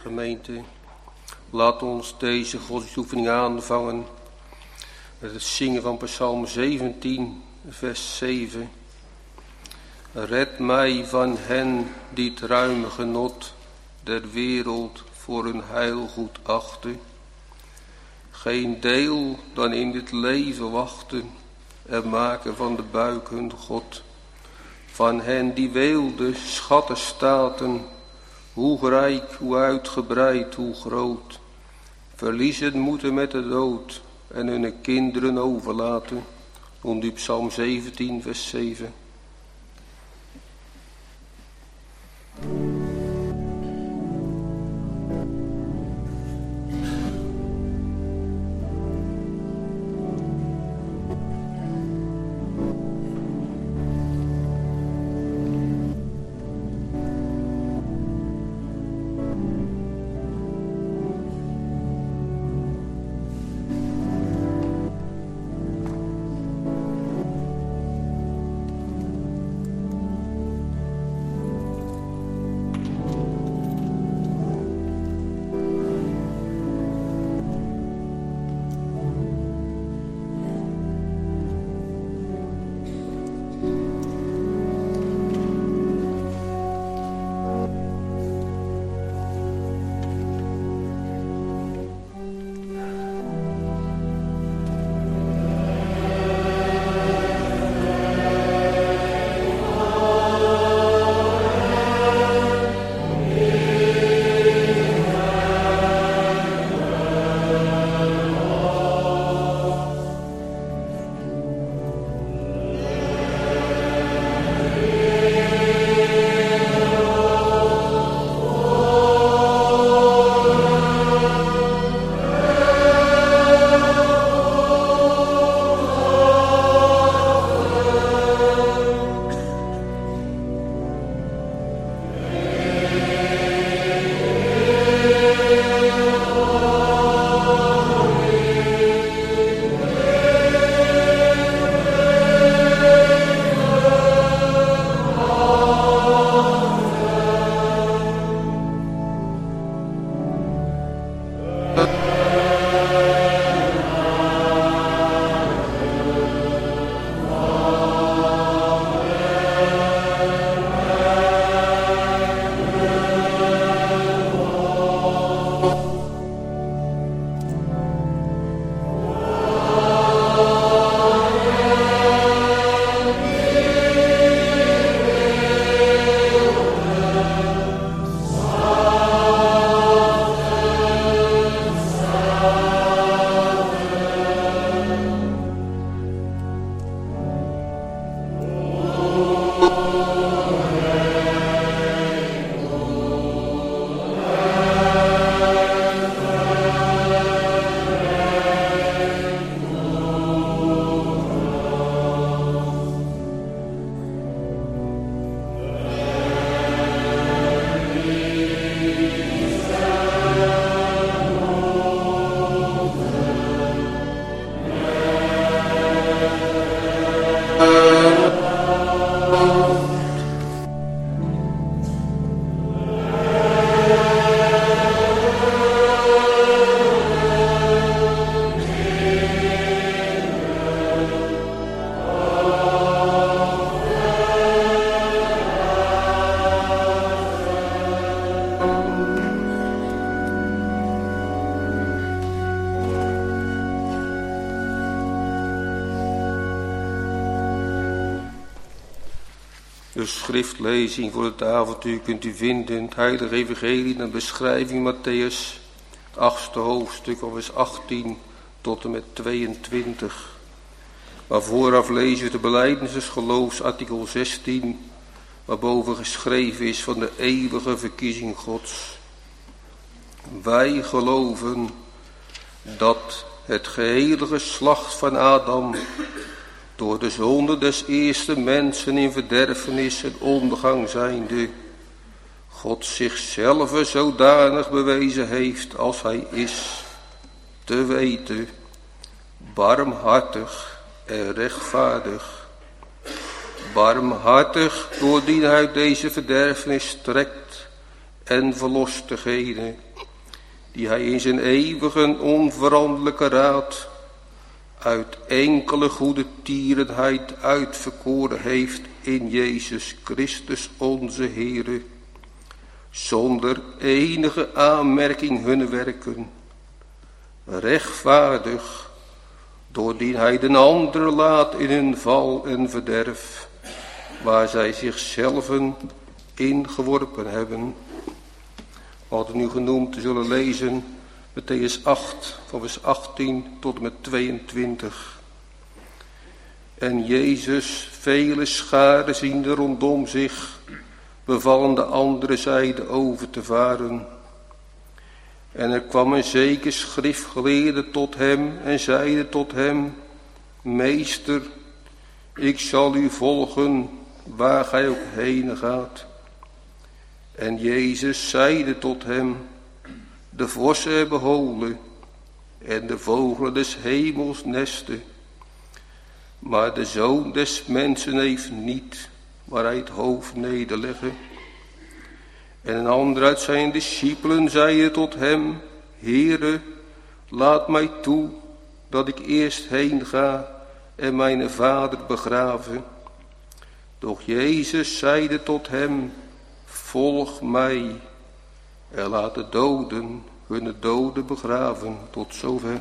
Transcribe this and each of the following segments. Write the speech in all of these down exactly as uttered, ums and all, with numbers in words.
Gemeente, laat ons deze godsdienstoefening aanvangen met het zingen van Psalm zeventien, vers zeven. Red mij van hen die het ruime genot der wereld voor hun heil goed achten. Geen deel dan in dit leven wachten en maken van de buik hun God. Van hen die weelde schatten staten, hoe rijk, hoe uitgebreid, hoe groot, verliezen moeten met de dood en hun kinderen overlaten. Onder u Psalm zeventien, vers zeven. De schriftlezing voor het avontuur kunt u vinden in het Heilige Evangelie en beschrijving Matthäus, het achtste hoofdstuk, vers achttien tot en met tweeëntwintig. Maar vooraf lezen we de belijdenis des geloofs, artikel zestien, waarboven geschreven is van de eeuwige verkiezing Gods. Wij geloven dat het gehele geslacht van Adam door de zonde des eerste mensen in verderfenis en ondergang zijnde, God zichzelf zodanig bewezen heeft als hij is, te weten, barmhartig en rechtvaardig. Barmhartig doordien hij uit deze verderfenis trekt en verlost degene die hij in zijn eeuwige onveranderlijke raad uit enkele goede tierenheid uitverkoren heeft in Jezus Christus onze Heere, zonder enige aanmerking hun werken, rechtvaardig, doordien hij den ander laat in hun val en verderf, waar zij zichzelven ingeworpen hebben. We hadden nu genoemd te zullen lezen Mattheüs acht, van vers achttien tot en met tweeëntwintig. En Jezus, vele scharen ziende rondom zich, beval de andere zijde over te varen. En er kwam een zeker schriftgeleerde tot hem en zeide tot hem: Meester, ik zal u volgen waar gij ook heen gaat. En Jezus zeide tot hem: De vossen hebben holen en de vogelen des hemels nesten, maar de Zoon des mensen heeft niet waar hij het hoofd nederleggen. En een ander uit zijn discipelen zeide tot hem: Heere, laat mij toe dat ik eerst heen ga en mijn vader begraven. Doch Jezus zeide tot hem: Volg mij en laat de doden hun doden begraven. Tot zover.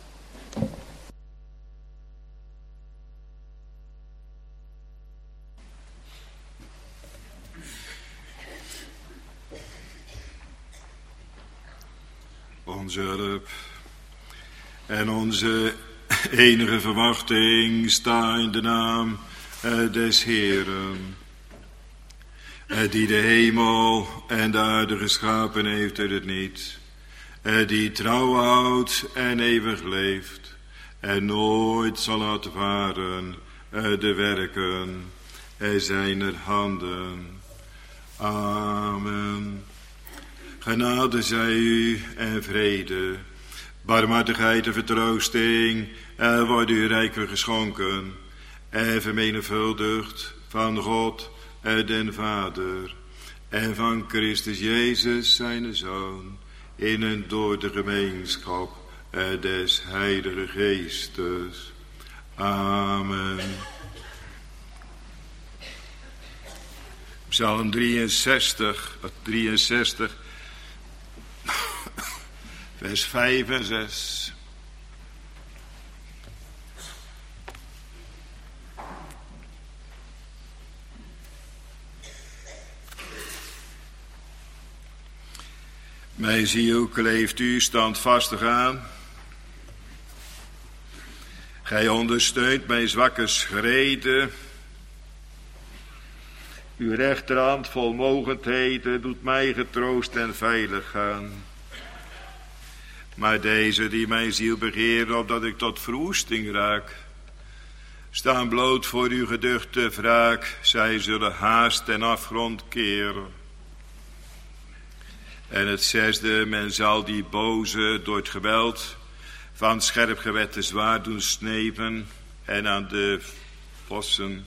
Onze hulp en onze enige verwachting sta in de naam des Heeren, die de hemel en de aarde geschapen heeft uit het niet, die trouw houdt en eeuwig leeft en nooit zal laten varen de werken zijner handen. Amen. Genade zij u en vrede, barmhartigheid en vertroosting en wordt u rijkelijk geschonken en vermenigvuldigd van God den Vader en van Christus Jezus zijn Zoon, in en door de gemeenschap des Heilige Geestes. Amen. Psalm drieënzestig, drieënzestig, vers vijf en zes. Mijn ziel kleeft u standvastig aan. Gij ondersteunt mijn zwakke schreden. Uw rechterhand vol mogendheden doet mij getroost en veilig gaan. Maar deze die mijn ziel begeren, opdat ik tot verwoesting raak, staan bloot voor uw geduchte wraak. Zij zullen haast ten afgrond keren. En het zesde, men zal die boze door het geweld van scherp gewette zwaard doen sneven en aan de vossen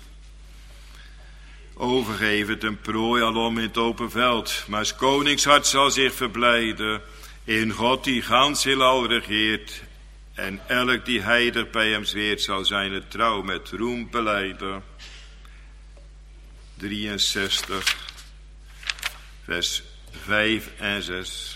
overgeven ten prooi alom in het open veld. Maar 's konings hart zal zich verblijden in God die gans heelal regeert, en elk die heilig bij hem zweert zal zijn het trouw met roem belijden. drieënzestig, vers vijf en zes.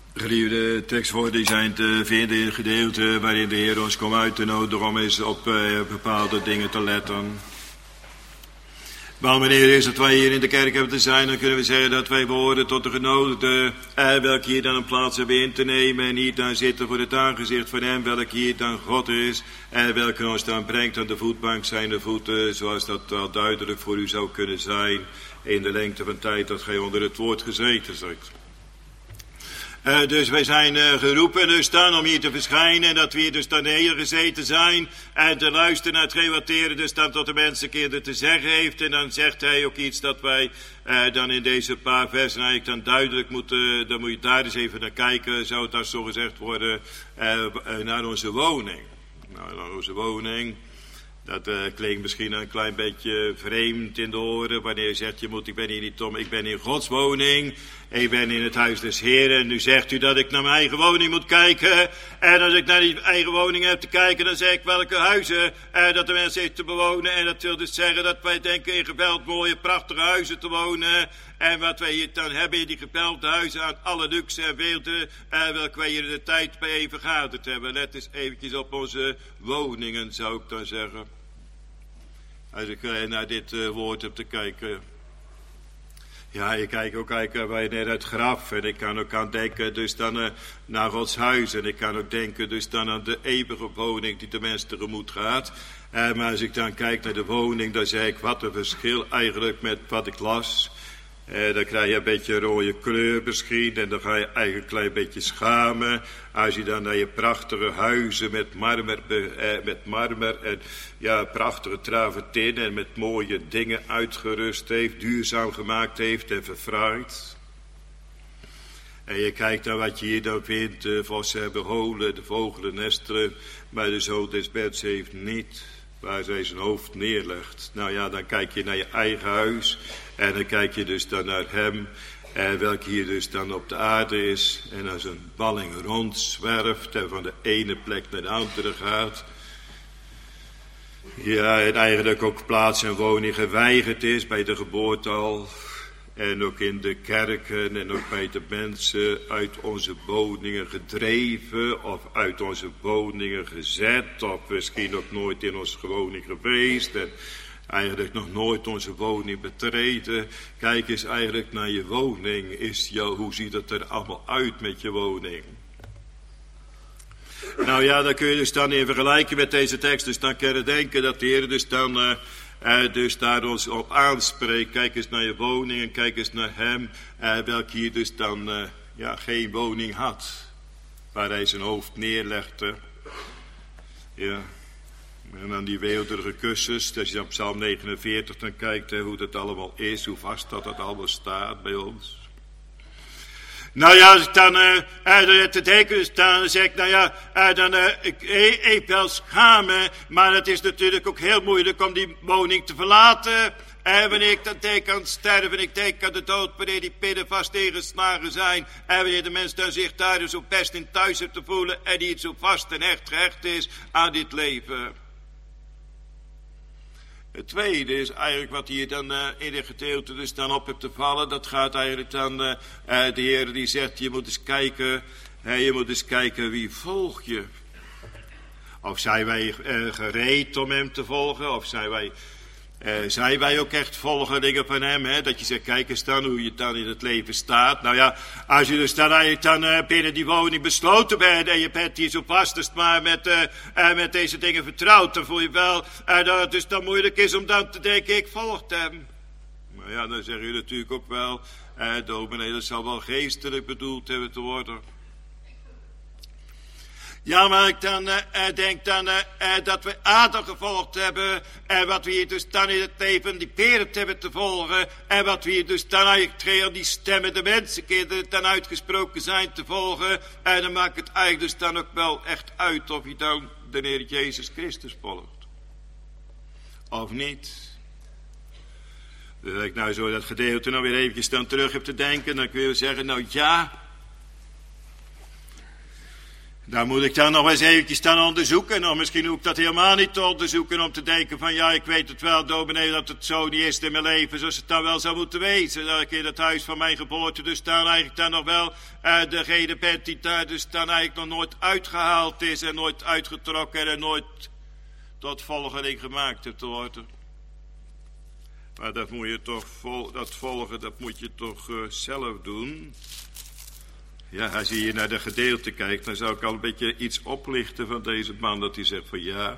Geliefde tekstwoorden zijn te vinden in het gedeelte waarin de Heer ons komt uit te nodigen om eens op uh, bepaalde dingen te letten. Maar wanneer is dat wij hier in de kerk hebben te zijn, dan kunnen we zeggen dat wij behoren tot de genodigden, uh, welke hier dan een plaats hebben in te nemen en hier dan zitten voor het aangezicht van hem, welke hier dan God is en welke ons dan brengt aan de voetbank zijn de voeten, zoals dat al duidelijk voor u zou kunnen zijn in de lengte van tijd dat gij onder het woord gezeten zijt. Uh, dus wij zijn uh, geroepen dus dan om hier te verschijnen en dat we hier dus dan hier gezeten zijn en te luisteren naar hetgeen wat de Heer dus dan tot de mensenkinderen te zeggen heeft. En dan zegt hij ook iets dat wij uh, dan in deze paar versen eigenlijk dan duidelijk moeten, dan moet je daar eens even naar kijken, zou het dan zo gezegd worden, uh, uh, naar onze woning. Nou, naar onze woning. Dat uh, klinkt misschien een klein beetje vreemd in de oren wanneer je zegt, je moet, ik ben hier niet om, ik ben in Gods woning, ik ben in het huis des Heeren en nu zegt u dat ik naar mijn eigen woning moet kijken. En als ik naar die eigen woning heb te kijken, dan zeg ik welke huizen uh, dat de mensen heeft te bewonen. En dat wil dus zeggen dat wij denken in geveld mooie, prachtige huizen te wonen. En wat wij hier dan hebben in die gevelde huizen aan alle luxe en weelde, uh, welke wij hier in de tijd bij vergaderd hebben. Let eens eventjes op onze woningen, zou ik dan zeggen. Als ik uh, naar dit uh, woord heb te kijken. Ja, ik kijk ook kijken bij naar het graf. En ik kan ook aan denken dus dan uh, naar Gods huis. En ik kan ook denken dus dan aan de eeuwige woning die de mens tegemoet gaat. Uh, maar als ik dan kijk naar de woning, dan zeg ik wat een verschil eigenlijk met wat ik las. Uh, dan krijg je een beetje een rode kleur misschien. En dan ga je eigenlijk een klein beetje schamen. Als je dan naar je prachtige huizen met marmer, uh, met marmer en ja, prachtige travertin en met mooie dingen uitgerust heeft, duurzaam gemaakt heeft en verfraaid. En je kijkt naar wat je hier dan vindt. De vossen hebben holen, de vogelen nestelen. Maar de zoon des mens heeft niet waar zij zijn hoofd neerlegt. Nou ja, dan kijk je naar je eigen huis. En dan kijk je dus dan naar hem. En welke hier dus dan op de aarde is. En als een balling rondzwerft en van de ene plek naar de andere gaat. Ja, en eigenlijk ook plaats en woning geweigerd is bij de geboorte al. En ook in de kerken en ook bij de mensen uit onze woningen gedreven of uit onze woningen gezet. Of misschien ook nooit in onze woning geweest en eigenlijk nog nooit onze woning betreden. Kijk eens eigenlijk naar je woning. Is jou, hoe ziet het er allemaal uit met je woning? Nou ja, dan kun je dus dan in vergelijking met deze tekst dus dan kunnen denken dat de Heer dus dan... Uh, Uh, dus daar ons op aanspreekt. Kijk eens naar je woning en kijk eens naar hem. Uh, welke hier dus dan uh, ja, geen woning had. Waar hij zijn hoofd neerlegde. Ja. En dan die weelderige kussens. Als je op Psalm negenenveertig dan kijkt hè, hoe dat allemaal is. Hoe vast dat dat allemaal staat bij ons. Nou ja, als ik dan uh, uh, te denken sta, dan zeg ik, nou ja, uh, dan uh, ik, ik, ik wel schamen, maar het is natuurlijk ook heel moeilijk om die woning te verlaten. En uh, wanneer ik dan denk aan sterven, ik denk aan de dood, wanneer die pinnen vast ingeslagen zijn. En uh, wanneer de mens dan zich daar zo best in thuis heeft te voelen en die het zo vast en echt gehecht is aan dit leven. Het tweede is eigenlijk wat hier dan uh, in dit gedeelte dus dan op hebt te vallen. Dat gaat eigenlijk dan, uh, uh, de Heer die zegt, je moet eens kijken, uh, je moet eens kijken wie volg je. Of zijn wij uh, gereed om hem te volgen, of zijn wij, uh, zijn wij ook echt volgelingen van hem. Hè? Dat je zegt, kijk eens dan hoe je dan in het leven staat. Nou ja, als je dus dan eigenlijk dan uh, binnen die woning besloten bent en je bent hier zo vast als maar met, uh, uh, met deze dingen vertrouwd, dan voel je wel uh, dat het dus dan moeilijk is om dan te denken, ik volg hem. Maar ja, dan zeg je natuurlijk ook wel, uh, dominee, dat zal wel geestelijk bedoeld hebben te worden. Ja, maar ik dan uh, denk dan uh, uh, dat we Adam gevolgd hebben. En wat we hier dus dan in het leven die Berend hebben te volgen. En wat we hier dus dan eigenlijk die stemmen de mensenkinderen dan uitgesproken zijn te volgen. En dan maakt het eigenlijk dus dan ook wel echt uit of je dan de Heer Jezus Christus volgt. Of niet. Dus als ik nou zo dat gedeelte nou weer eventjes dan terug heb te denken. Dan kun je zeggen, nou ja... Daar moet ik dan nog eens eventjes staan onderzoeken. Of misschien hoef ik dat helemaal niet te onderzoeken om te denken van ja, ik weet het wel, dominee, dat het zo niet is in mijn leven zoals het dan wel zou moeten wezen. Dat ik in het huis van mijn geboorte dus dan eigenlijk dan nog wel uh, degene bent die daar dus dan eigenlijk nog nooit uitgehaald is en nooit uitgetrokken en nooit tot volgeling gemaakt hebt worden. Maar dat moet je toch, vol, dat volgen, dat moet je toch uh, zelf doen. Ja, als je hier naar de gedeelte kijkt, dan zou ik al een beetje iets oplichten van deze man. Dat hij zegt van ja,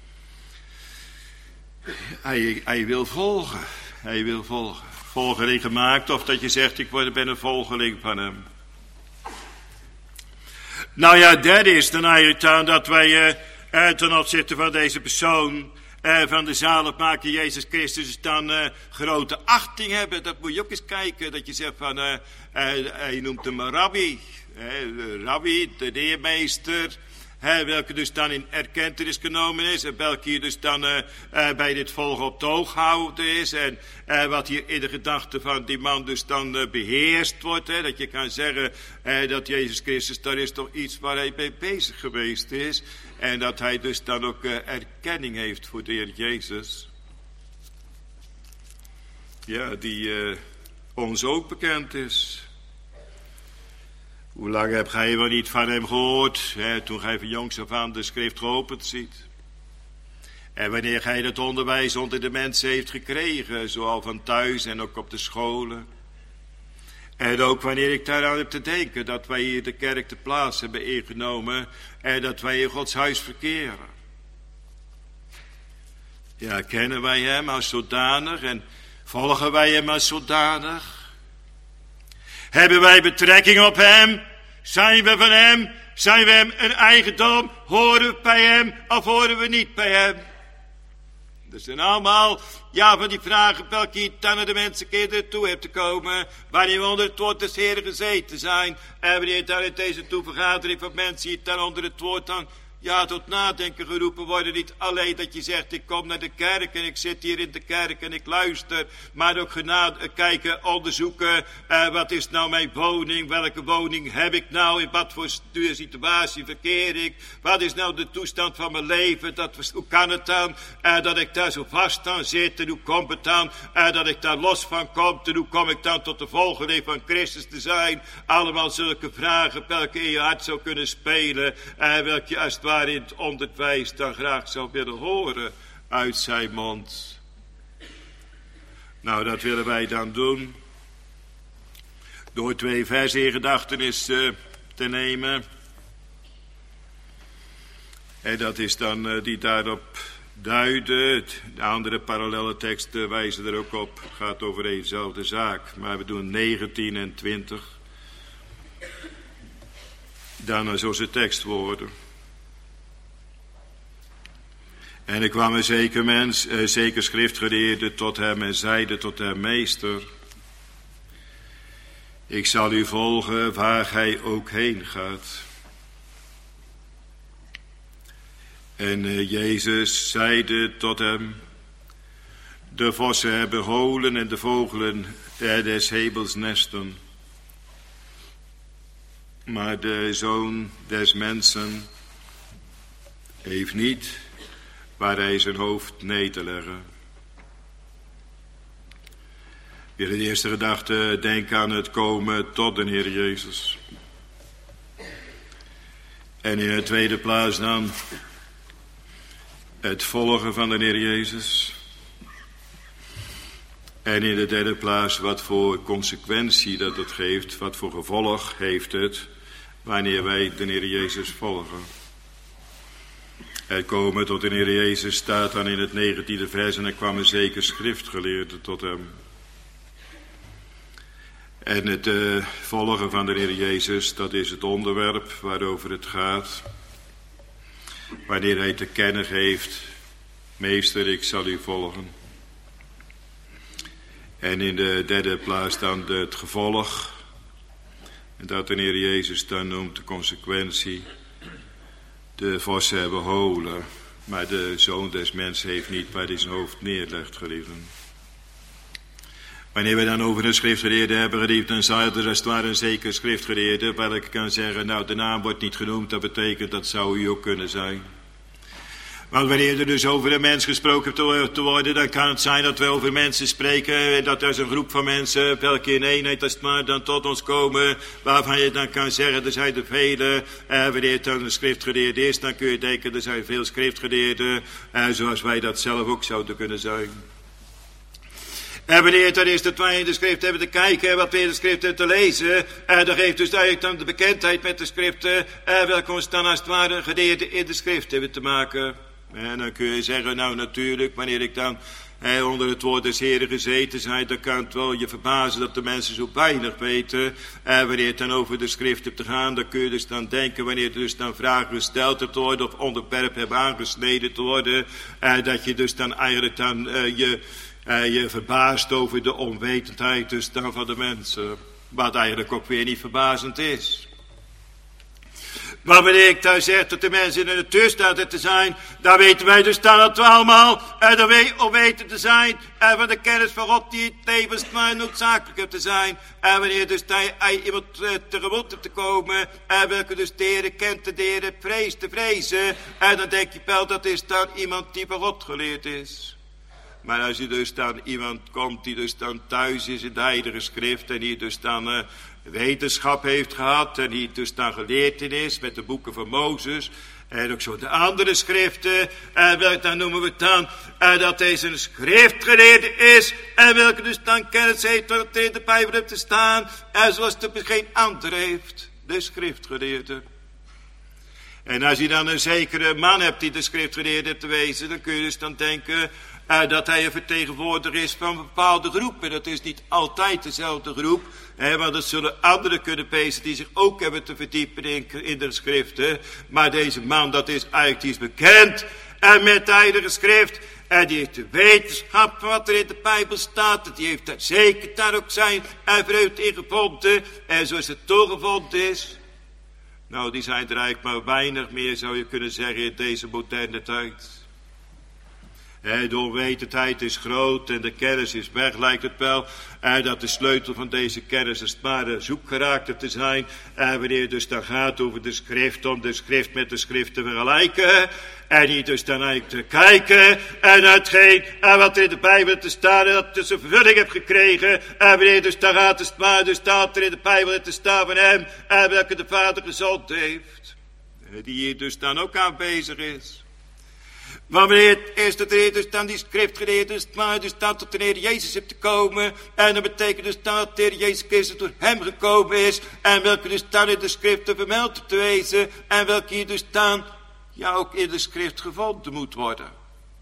hij, hij wil volgen. Hij wil volgen. Volgeling gemaakt, of dat je zegt ik word, ben een volgeling van hem. Nou ja, derde is dan eigenlijk dan dat wij uh, ten opzichte van deze persoon, uh, van de zaligmaker Jezus Christus, dan uh, grote achting hebben. Dat moet je ook eens kijken, dat je zegt van, uh, uh, hij noemt hem een rabbi, uh, rabbi, de leermeester, uh, welke dus dan in erkentenis genomen is, en welke hier dus dan uh, uh, bij dit volgen op het oog houden is, en uh, wat hier in de gedachte van die man dus dan uh, beheerst wordt, hè, dat je kan zeggen uh, dat Jezus Christus, daar is toch iets waar hij mee bezig geweest is, en dat hij dus dan ook uh, erkenning heeft voor de Heer Jezus. Ja, die uh, ons ook bekend is. Hoe lang heb gij wel niet van hem gehoord, hè, toen gij van jongs af aan de schrift geopend ziet? En wanneer gij dat onderwijs onder de mensen heeft gekregen, zowel van thuis en ook op de scholen. En ook wanneer ik daaraan heb te denken dat wij hier de kerk de plaats hebben ingenomen en dat wij in Gods huis verkeren. Ja, kennen wij hem als zodanig en volgen wij hem als zodanig? Hebben wij betrekking op hem? Zijn we van hem? Zijn we hem een eigendom? Horen we bij hem of horen we niet bij hem? Dat zijn allemaal, ja, van die vragen welke je dan naar de mensenkinderen toe hebt te komen, wanneer we onder het woord des Heeren gezeten zijn, en wanneer dan in deze toevergadering van mensen hier dan onder het woord dan, ja, tot nadenken geroepen worden. Niet alleen dat je zegt, ik kom naar de kerk en ik zit hier in de kerk en ik luister. Maar ook genade, kijken, onderzoeken, uh, wat is nou mijn woning? Welke woning heb ik nou? In wat voor situatie verkeer ik? Wat is nou de toestand van mijn leven? Dat, hoe kan het dan uh, dat ik daar zo vast aan zit? En hoe komt het dan uh, dat ik daar los van kom? En hoe kom ik dan tot de volgeling van Christus te zijn? Allemaal zulke vragen welke in je hart zou kunnen spelen. Uh, welke als het waarin het onderwijs dan graag zou willen horen uit zijn mond. Nou, dat willen wij dan doen door twee versen in gedachtenis uh, te nemen. En dat is dan uh, die daarop duiden. De andere parallelle teksten wijzen er ook op. Het gaat over dezelfde zaak. Maar we doen negentien en twintig. Dan uh, zoals de tekstwoorden. En er kwam een zeker mens, een zeker schriftgeleerde tot hem en zeide tot hem, meester, ik zal u volgen waar gij ook heen gaat. En uh, Jezus zeide tot hem, de vossen hebben holen en de vogelen uh, des hemels nesten. Maar de zoon des mensen heeft niet waar hij zijn hoofd nederleggen. Weer de eerste gedachte, denk aan het komen tot de Heer Jezus. En in de tweede plaats dan het volgen van de Heer Jezus. En in de derde plaats wat voor consequentie dat het geeft, wat voor gevolg heeft het wanneer wij de Heer Jezus volgen. Het komen tot de Heer Jezus staat dan in het negentiende vers en er kwam een zeker schriftgeleerde tot hem. En het uh, volgen van de Heer Jezus, dat is het onderwerp waarover het gaat. Wanneer hij te kennen geeft, meester, ik zal u volgen. En in de derde plaats dan de, het gevolg. En dat de Heer Jezus dan noemt de consequentie. De vossen hebben holen, maar de zoon des mensen heeft niet waar hij zijn hoofd neerlegt, geliefden. Wanneer we dan over een schriftgeleerde hebben gerief, dan zou het als het ware een zeker schriftgeleerde, welke kan zeggen, nou de naam wordt niet genoemd, dat betekent dat zou u ook kunnen zijn. Want wanneer er dus over een mens gesproken te worden, dan kan het zijn dat we over mensen spreken, en dat er is een groep van mensen, welke in eenheid als het maar dan tot ons komen, waarvan je dan kan zeggen, er zijn er vele, eh, wanneer het dan een schriftgeleerde is, dan kun je denken, er zijn veel schriftgeleerden, eh, zoals wij dat zelf ook zouden kunnen zijn. En wanneer het dan is dat wij in de schrift hebben te kijken, wat we in de schrift hebben te lezen, en dan geeft dus eigenlijk dan de bekendheid met de schriften, en welke ons dan als het ware geleerden in de schrift hebben te maken. En dan kun je zeggen, nou natuurlijk, wanneer ik dan eh, onder het woord des Heren gezeten zijn, dan kan het wel je verbazen dat de mensen zo weinig weten. En wanneer het dan over de schrift hebt te gaan, dan kun je dus dan denken, wanneer er dus dan vragen gesteld hebt te worden, of onderwerpen hebben aangesneden te worden, eh, dat je dus dan eigenlijk dan eh, je... Uh, je verbaast over de onwetendheid dus dan van de mensen. Wat eigenlijk ook weer niet verbazend is. Maar wanneer ik thuis zeg dat de mensen in de natuur staan te zijn, dan weten wij dus dan dat we allemaal uh, de we om weten te zijn. En uh, van de kennis van God die het tevens maar noodzakelijk heeft te zijn. En uh, wanneer dus dan uh, iemand uh, tegemoet hebt te komen, en uh, welke dus de Heer kent, de Heer vreest te vrezen. En uh, dan denk je wel, dat is dan iemand die van God geleerd is. Maar als je dus dan iemand komt die dus dan thuis is in de Heilige Schrift en die dus dan uh, wetenschap heeft gehad en die dus dan geleerd in is met de boeken van Mozes en ook zo de andere schriften, en welke dan noemen we het dan, en dat deze een schriftgeleerde is en welke dus dan kennis heeft wat er in de Bijbel heeft te staan en zoals het geen ander heeft, de schriftgeleerde. En als je dan een zekere man hebt die de schriftgeleerde te wezen, dan kun je dus dan denken Uh, dat hij een vertegenwoordiger is van een bepaalde groep. En dat is niet altijd dezelfde groep. Hè, want dat zullen anderen kunnen wezen die zich ook hebben te verdiepen in, in de schriften. Maar deze man, dat is eigenlijk, die is bekend. En met de Heilige Schrift. En die heeft de wetenschap van wat er in de Bijbel staat. Die heeft daar zeker daar ook zijn en vreugd in gevonden. En zoals het toegevonden is. Nou, die zijn er eigenlijk maar weinig meer, zou je kunnen zeggen, in deze moderne tijd. Eh, de onwetendheid is groot en de kennis is weg, lijkt het wel. En dat de sleutel van deze kennis als het maar zoek geraakt te zijn. En wanneer het dus dan gaat over de schrift, om de schrift met de schrift te vergelijken. En niet dus dan eigenlijk te kijken. En hetgeen en wat er in de Bijbel te staan, dat het zijn vervulling heeft gekregen. En wanneer dus dan gaat het maar, dus staat er in de Bijbel te staan van hem. En welke de Vader gezond heeft. Die hier dus dan ook aan bezig is. Maar wanneer het is dat er dus dan die schriftgeleerde is, maar dus dan tot de Heer Jezus heeft te komen. En dat betekent dus dan dat de Heer Jezus Christus door hem gekomen is. En welke dus dan in de schriften vermeld te wezen. En welke hier dus dan, ja ook in de schrift gevonden moet worden.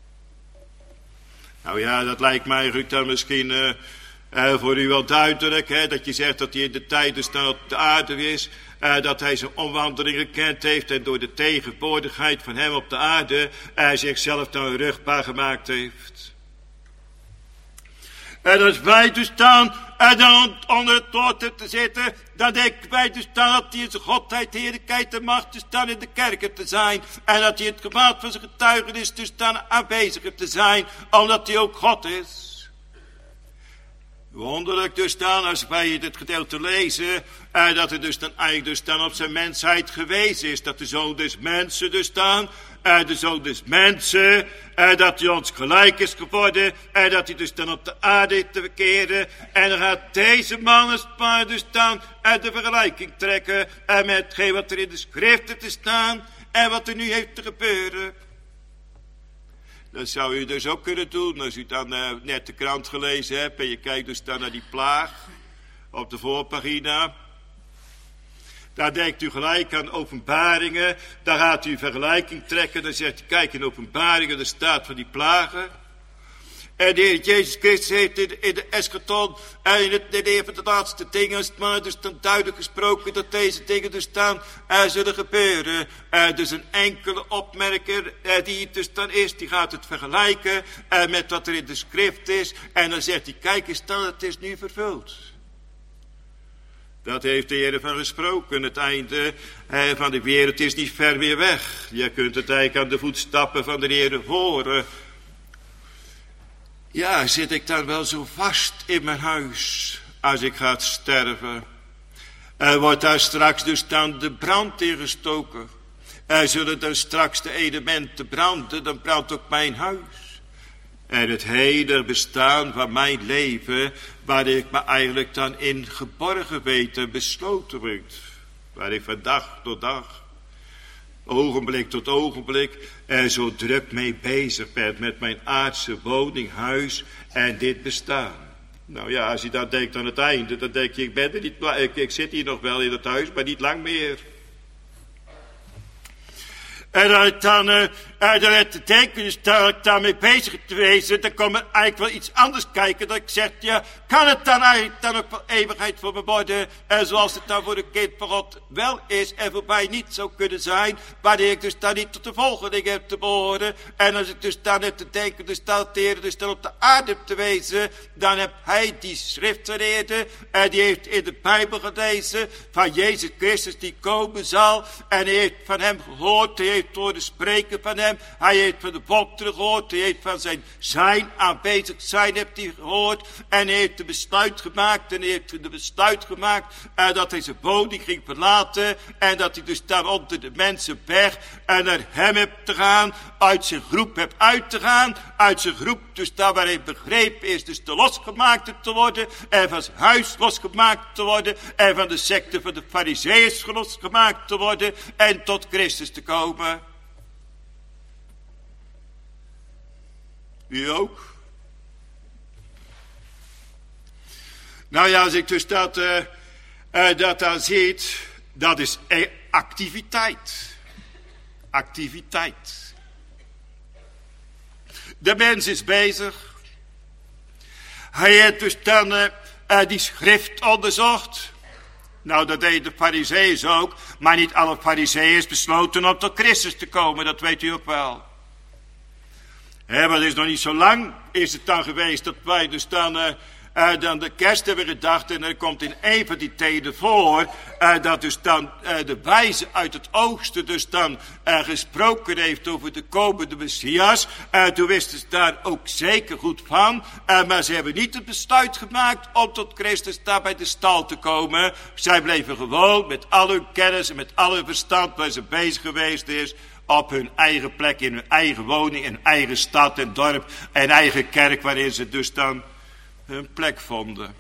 Nou ja, dat lijkt mij Ruud dan misschien uh, uh, voor u wel duidelijk. Hè, dat je zegt dat hij in de tijd dus dan op de aarde is. Uh, dat hij zijn omwandeling gekend heeft en door de tegenwoordigheid van hem op de aarde hij uh, zichzelf dan rugbaar gemaakt heeft. En als wij dus dan, en dan onder het woord te zitten, dan denken wij dus dan dat hij in zijn godheid, heerlijkheid en macht dus dan in de kerken te zijn. En dat hij het gevaat van zijn getuigenis dus dan aanwezig heeft te zijn, omdat hij ook God is. Wonderlijk dus dan, als wij dit gedeelte lezen, eh, dat het dus dan eigenlijk dus dan op zijn mensheid gewezen is. Dat de Zoon des Mensen dus dan, eh, de Zoon des Mensen, eh, dat hij ons gelijk is geworden, en eh, dat hij dus dan op de aarde heeft te verkeren. En dan gaat deze man als het maar dus dan uit de vergelijking trekken, en eh, met hetgeen wat er in de schriften te staan, en wat er nu heeft te gebeuren. Dat zou u dus ook kunnen doen als u dan uh, net de krant gelezen hebt en je kijkt dus dan naar die plaag op de voorpagina. Daar denkt u gelijk aan Openbaringen, daar gaat u vergelijking trekken, dan zegt u kijk in Openbaringen de staat van die plagen. En de Heer Jezus Christus heeft in de, in de eschaton en in, het, in de, van de laatste dingen, maar dus dan duidelijk gesproken dat deze dingen dus dan uh, zullen gebeuren. Uh, dus een enkele opmerker uh, die het dus dan is, die gaat het vergelijken uh, met wat er in de schrift is. En dan zegt hij, kijk eens dan, het is nu vervuld. Dat heeft de Heer van gesproken. Het einde uh, van de wereld is niet ver weer weg. Je kunt het eigenlijk aan de voetstappen van de Heer horen. Ja, zit ik dan wel zo vast in mijn huis als ik ga sterven? Er wordt daar straks dus dan de brand ingestoken. Er zullen dan straks de elementen branden, dan brandt ook mijn huis. En het hele bestaan van mijn leven, waar ik me eigenlijk dan in geborgen weet en besloten weet. Waar ik van dag tot dag, ogenblik tot ogenblik, er zo druk mee bezig ben met mijn aardse woning, huis en dit bestaan. Nou ja, als je dat denkt aan het einde, dan denk je, ik ben er niet, ik, ik zit hier nog wel in het huis, maar niet lang meer. En als ik dan, uh, dan te denken, dus dat ik daarmee bezig te wezen, dan komt er eigenlijk wel iets anders kijken. Dat ik zeg, ja, kan het dan eigenlijk dan ook voor eeuwigheid voor me worden? En zoals het dan voor de kind van God wel is en voor mij niet zou kunnen zijn, wanneer ik dus dan niet tot de volgende heb te behoren. En als ik dus dan heb te denken, dus dat de Heer dus dan op de aarde heb te wezen, dan heb hij die schriftgeleerde, en die heeft in de Bijbel gelezen van Jezus Christus die komen zal. En hij heeft van hem gehoord, hij heeft horen spreken van hem. Hij heeft van de wonderen gehoord. Hij heeft van zijn zijn aanwezig zijn heeft hij gehoord. En hij heeft de besluit gemaakt. En hij heeft de besluit gemaakt. En dat hij zijn woning ging verlaten. En dat hij dus daar onder de mensen weg. En naar hem hebt te gaan. Uit zijn groep hebt uit te gaan. Uit zijn groep dus daar waar hij begrepen is. Dus te losgemaakt te worden. En van zijn huis losgemaakt te worden. En van de secte van de Farizeeërs losgemaakt te worden. En tot Christus te komen. U ook? Nou ja, als ik dus dat, uh, uh, dat dan ziet, dat is uh, activiteit. Activiteit. De mens is bezig. Hij heeft dus dan uh, uh, die schrift onderzocht. Nou, dat deden de Farizeeërs ook. Maar niet alle Farizeeërs besloten om tot Christus te komen. Dat weet u ook wel. He, maar het is nog niet zo lang is het dan geweest dat wij dus dan, uh, uh, dan de kerst hebben gedacht. En er komt in een van die tijden voor uh, dat dus dan uh, de wijze uit het oosten dus dan uh, gesproken heeft over de komende Messias. Uh, toen wisten ze daar ook zeker goed van. Uh, maar ze hebben niet het besluit gemaakt om tot Christus daar bij de stal te komen. Zij bleven gewoon met al hun kennis en met al hun verstand waar ze bezig geweest is. Op hun eigen plek, in hun eigen woning, in hun eigen stad en dorp en eigen kerk, waarin ze dus dan hun plek vonden.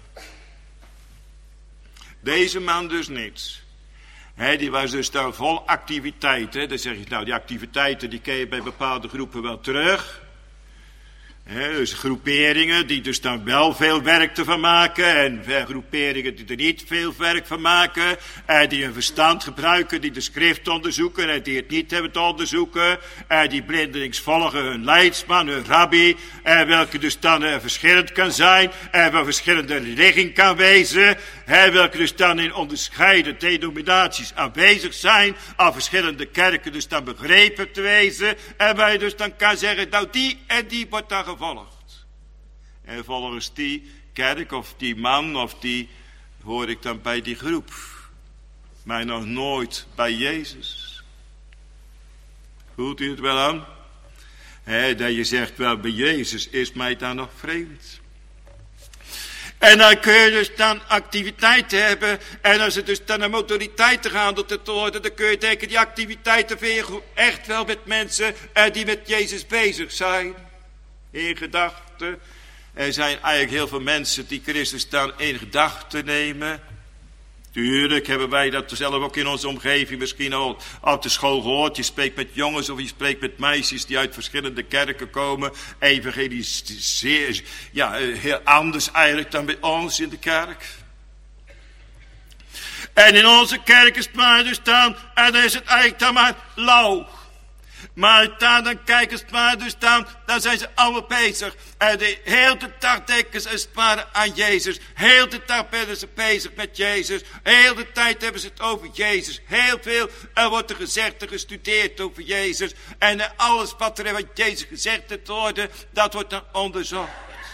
Deze man dus niet. He, die was dus dan vol activiteiten. Dan zeg je, nou die activiteiten die ken je bij bepaalde groepen wel terug. He, dus groeperingen die dus dan wel veel werk ervan maken. En groeperingen die er niet veel werk van maken. En die hun verstand gebruiken, die de schrift onderzoeken. En die het niet hebben te onderzoeken. En die blindelings volgen hun leidsman, hun rabbi. En welke dus dan uh, verschillend kan zijn. En van verschillende religie kan wezen. En welke dus dan in onderscheiden denominaties aanwezig zijn. Aan verschillende kerken dus dan begrepen te wezen. En waar je dus dan kan zeggen, nou die en die wordt dan gevolgd. En volgens die kerk of die man of die hoor ik dan bij die groep. Maar nog nooit bij Jezus. Voelt u het wel aan? He, dat je zegt wel bij Jezus is mij dan nog vreemd. En dan kun je dus dan activiteiten hebben. En als het dus dan naar motoriteiten gaat te worden, dan kun je denken die activiteiten vind je echt wel met mensen die met Jezus bezig zijn. In gedachten. Er zijn eigenlijk heel veel mensen die Christus dan in gedachten nemen. Tuurlijk hebben wij dat zelf ook in onze omgeving misschien al op de school gehoord. Je spreekt met jongens of je spreekt met meisjes die uit verschillende kerken komen. Evangeliseer, ja, heel anders eigenlijk dan bij ons in de kerk. En in onze kerk is het maar dus dan, en dan is het eigenlijk dan maar lauw. Maar daar dan kijken ze maar dus dan, dan zijn ze allemaal bezig. En de hele dag denken ze als het ware aan Jezus. Heel de dag zijn ze bezig met Jezus. Heel de tijd hebben ze het over Jezus. Heel veel, er wordt er gezegd en gestudeerd over Jezus. En alles wat er wat Jezus gezegd heeft worden, dat wordt dan onderzocht.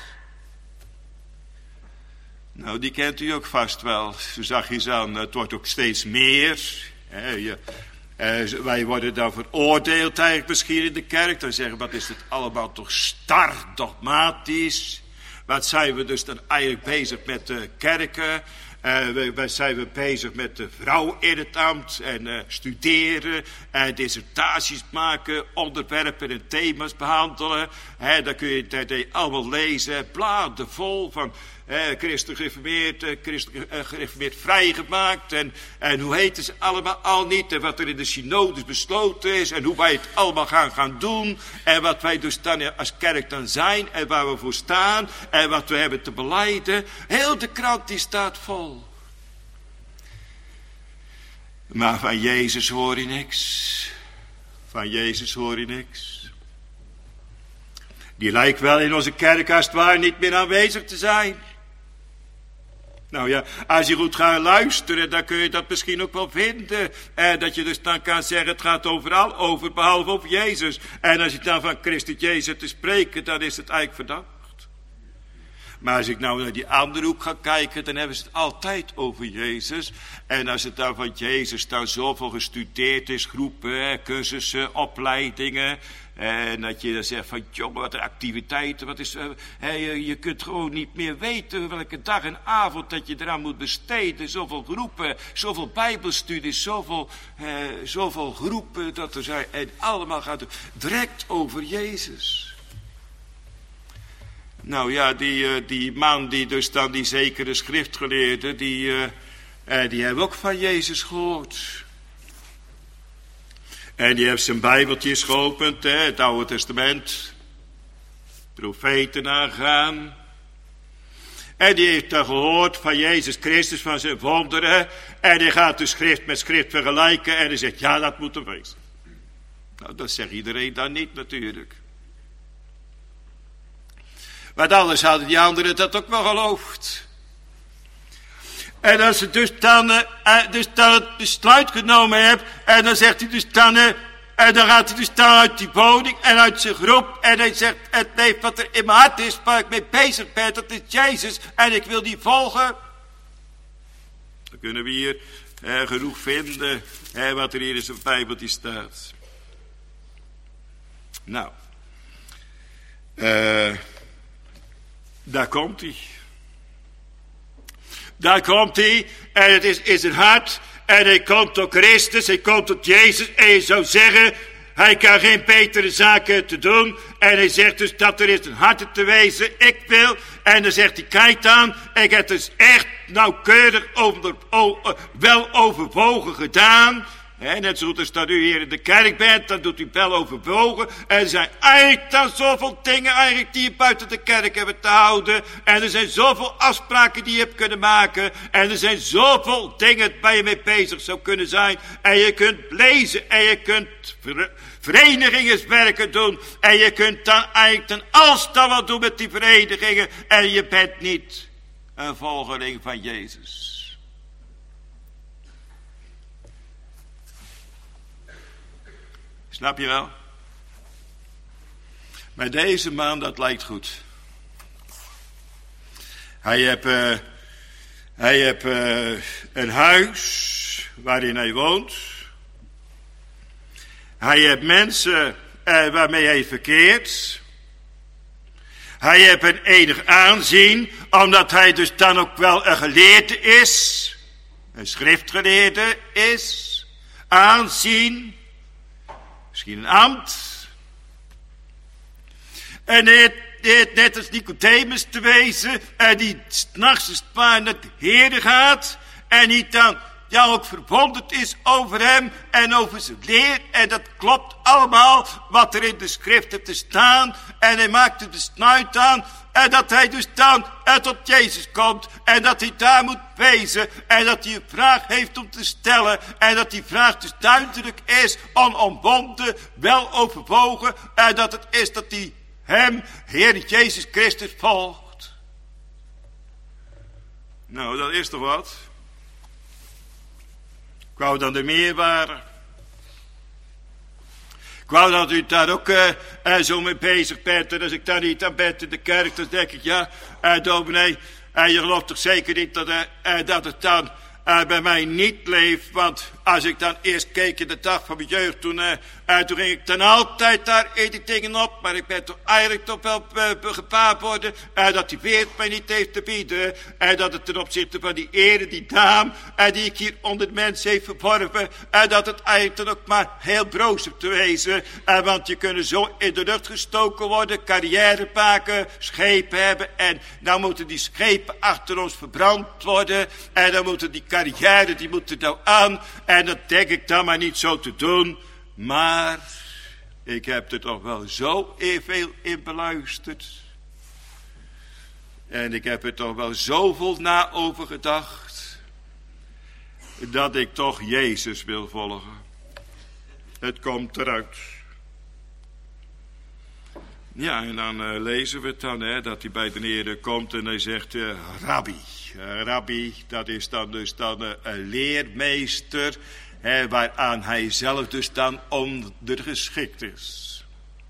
Nou, die kent u ook vast wel. Zo zag je ze aan, het wordt ook steeds meer. He, je... Uh, wij worden dan veroordeeld eigenlijk misschien in de kerk. Dan zeggen we, wat is het allemaal toch star, dogmatisch. Wat zijn we dus dan eigenlijk bezig met de kerken. Uh, we, we zijn we bezig met de vrouw in het ambt. En uh, studeren. En uh, dissertaties maken. Onderwerpen en thema's behandelen. Uh, dan kun je dat uh, allemaal lezen. Bladen vol van... Eh, christen gereformeerd, eh, christen eh, gereformeerd vrijgemaakt. En, en hoe heet ze allemaal al niet. En wat er in de synodes besloten is. En hoe wij het allemaal gaan gaan doen. En wat wij dus dan als kerk dan zijn. En waar we voor staan. En wat we hebben te belijden. Heel de krant die staat vol. Maar van Jezus hoor je niks. Van Jezus hoor je niks. Die lijkt wel in onze kerk als het ware niet meer aanwezig te zijn. Nou ja, als je goed gaat luisteren, dan kun je dat misschien ook wel vinden. Eh, dat je dus dan kan zeggen, het gaat overal over, behalve over Jezus. En als je dan van Christus Jezus te spreken, dan is het eigenlijk verdacht. Maar als ik nou naar die andere hoek ga kijken, dan hebben ze het altijd over Jezus. En als het dan van Jezus dan zoveel gestudeerd is, groepen, cursussen, opleidingen... En dat je dan zegt van, jongen, wat een activiteiten, wat is, uh, hey, je kunt gewoon niet meer weten welke dag en avond dat je eraan moet besteden. Zoveel groepen, zoveel bijbelstudies, zoveel, uh, zoveel groepen dat er zijn. En allemaal gaat het direct over Jezus. Nou ja, die, uh, die man die dus dan, die zekere schriftgeleerde, die, uh, uh, die hebben ook van Jezus gehoord. En die heeft zijn bijbeltjes geopend, hè, het Oude Testament. Profeten aangaan. En die heeft dan gehoord van Jezus Christus, van zijn wonderen. En die gaat de schrift met schrift vergelijken. En die zegt, ja, dat moet er wezen. Nou, dat zegt iedereen dan niet natuurlijk. Want anders hadden die anderen dat ook wel geloofd. En als ze dus dan, uh, dus dan het besluit genomen heeft, en dan zegt hij dus dan, uh, en dan gaat hij dus dan uit die woning en uit zijn groep, en hij zegt, het leven wat er in mijn hart is, waar ik mee bezig ben, dat is Jezus, en ik wil die volgen. Dan kunnen we hier uh, genoeg vinden, uh, wat er hier in zijn Bijbeltje staat. Nou, uh, daar komt hij. Daar komt hij, en het is in zijn hart, en hij komt tot Christus, hij komt tot Jezus, en je zou zeggen, hij kan geen betere zaken te doen, en hij zegt dus dat er is een hart te wezen, ik wil, en dan zegt hij, kijk dan, ik heb dus echt nauwkeurig over, o, wel overwogen gedaan. He, net zoals als dat u hier in de kerk bent, dan doet u wel overwogen. En er zijn eigenlijk dan zoveel dingen eigenlijk die je buiten de kerk hebben te houden. En er zijn zoveel afspraken die je hebt kunnen maken. En er zijn zoveel dingen waar je mee bezig zou kunnen zijn. En je kunt lezen en je kunt verenigingswerken doen. En je kunt dan eigenlijk ten alles dan wat doen met die verenigingen. En je bent niet een volgeling van Jezus. Snap je wel? Maar deze man, dat lijkt goed. Hij heeft, uh, hij heeft uh, een huis waarin hij woont. Hij heeft mensen uh, waarmee hij verkeert. Hij heeft een enig aanzien, omdat hij dus dan ook wel een geleerde is. Een schriftgeleerde is. Aanzien. Misschien een ambt. En hij heeft net als Nicodemus te wezen. En die s'nachts naar de Heere gaat. En die dan ja ook verwonderd is over hem. En over zijn leer. En dat klopt allemaal wat er in de schrift heeft te staan. En hij maakt er de snuit aan. En dat hij dus dan tot Jezus komt. En dat hij daar moet wezen. En dat hij een vraag heeft om te stellen. En dat die vraag dus duidelijk is. Onomwonden, wel overwogen. En dat het is dat hij hem, Heer Jezus Christus, volgt. Nou, dat is toch wat? Ik wou dat er meer waren. Ik wou dat u daar ook uh, uh, zo mee bezig bent. En als ik daar niet aan ben in de kerk, dan denk ik, ja, uh, dominee, uh, je gelooft toch zeker niet dat, uh, uh, dat het dan uh, bij mij niet leeft. Want als ik dan eerst keek in de dag van mijn jeugd, toen, uh, uh, toen ging ik dan altijd daar eten tegenop. Maar ik ben toch eigenlijk toch wel uh, gepaard worden uh, dat die wereld mij niet heeft te bieden. En uh, dat het ten opzichte van die ere, die naam, uh, die ik hier onder de mensen heeft verworven, en uh, dat het eigenlijk dan ook maar heel broos op te wezen. Uh, want je kunt zo in de lucht gestoken worden, carrière maken, schepen hebben. En dan moeten die schepen achter ons verbrand worden. En dan moeten die carrière, die moeten nou aan. En dat denk ik dan maar niet zo te doen. Maar ik heb er toch wel zo veel in beluisterd. En ik heb er toch wel zoveel na over gedacht. Dat ik toch Jezus wil volgen. Het komt eruit. Ja, en dan uh, lezen we het dan, hè, dat hij bij de Heer komt en hij zegt, uh, rabbi. Uh, rabbi, dat is dan dus dan uh, een leermeester, hè, waaraan hij zelf dus dan ondergeschikt is.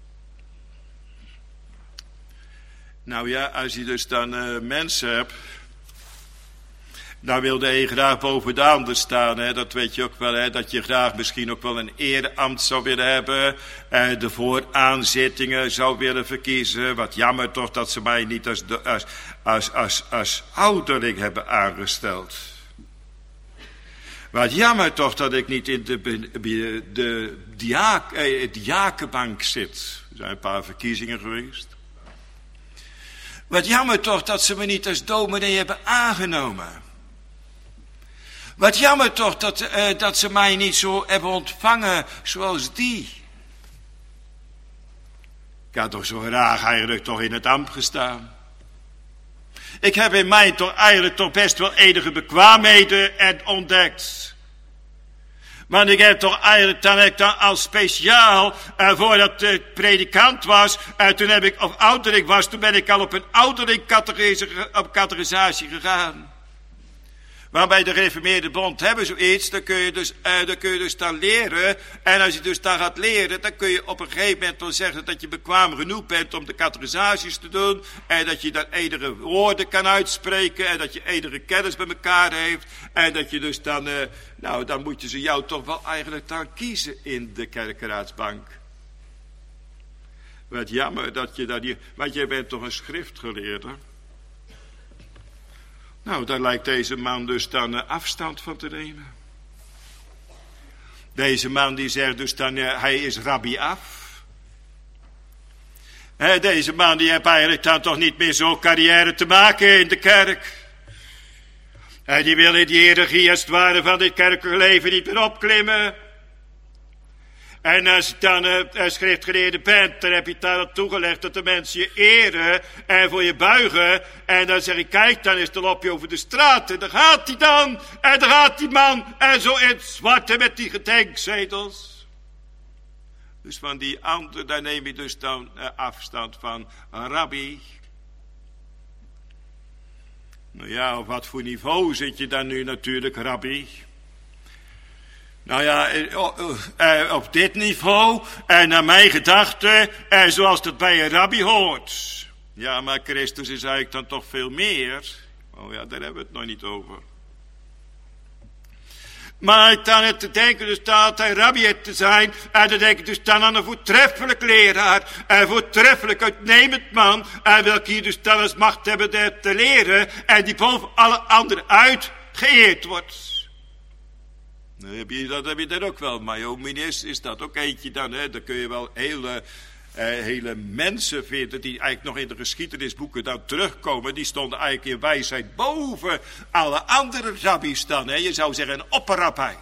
Nou ja, als je dus dan uh, mensen hebt, dan wilde hij graag boven de ander staan. Hè? Dat weet je ook wel. Hè? Dat je graag misschien ook wel een ereambt zou willen hebben. Eh, de vooraanzittingen zou willen verkiezen. Wat jammer toch dat ze mij niet als, als, als, als, als ouderling hebben aangesteld. Wat jammer toch dat ik niet in de, de, de diak, eh, diakenbank zit. Er zijn een paar verkiezingen geweest. Wat jammer toch dat ze me niet als dominee hebben aangenomen. Wat jammer toch dat, uh, dat ze mij niet zo hebben ontvangen zoals die. Ik had toch zo graag eigenlijk toch in het ambt gestaan. Ik heb in mij toch eigenlijk toch best wel enige bekwaamheden en ontdekt. Maar ik heb toch eigenlijk dan, ik dan als speciaal, uh, voordat ik predikant was, uh, toen heb ik, of ouderling was, toen ben ik al op een ouderling op categorisatie gegaan. Maar bij de Gereformeerde Bond hebben zoiets, dan kun je dus, uh, dan kun je dus dan leren. En als je dus dan gaat leren, dan kun je op een gegeven moment wel zeggen dat je bekwaam genoeg bent om de categorisaties te doen. En dat je dan enige woorden kan uitspreken en dat je enige kennis bij elkaar heeft. En dat je dus dan, uh, nou dan moet je ze jou toch wel eigenlijk dan kiezen in de kerkeraadsbank. Wat jammer dat je dat hier, want jij bent toch een schriftgeleerde. Nou, daar lijkt deze man dus dan uh, afstand van te nemen. Deze man die zegt dus dan, uh, hij is rabbi af. He, deze man die heeft eigenlijk dan toch niet meer zo carrière te maken in de kerk. En die wil in die hiërarchie als het ware van dit kerkelijk leven niet meer opklimmen. En als je dan uh, een schriftgeleerde bent, dan heb je het daar toegelegd dat de mensen je eren en voor je buigen. En dan zeg ik, kijk, dan is de lopje over de straat. En daar gaat hij dan. En daar gaat die man. En zo in het zwarte met die gedenkzetels. Dus van die ander, daar neem je dus dan uh, afstand van. Rabbi. Nou ja, op wat voor niveau zit je dan nu natuurlijk, rabbi? Nou ja, op dit niveau, en naar mijn gedachte, zoals dat bij een rabbi hoort. Ja, maar Christus is eigenlijk dan toch veel meer. Oh ja, daar hebben we het nog niet over. Maar ik dan het te denken dus dat hij rabbi te zijn, en dan denk ik dus dan aan een voortreffelijk leraar, een voortreffelijk uitnemend man, en welke hier dus dan als macht hebben te leren, en die boven alle anderen uit geëerd wordt. Dan heb je, dat heb je dan ook wel. Maimonides is dat ook eentje dan. Hè? Dan kun je wel hele, eh, hele mensen vinden die eigenlijk nog in de geschiedenisboeken dan terugkomen. Die stonden eigenlijk in wijsheid boven alle andere rabbis dan. Hè? Je zou zeggen een opperrabbijn.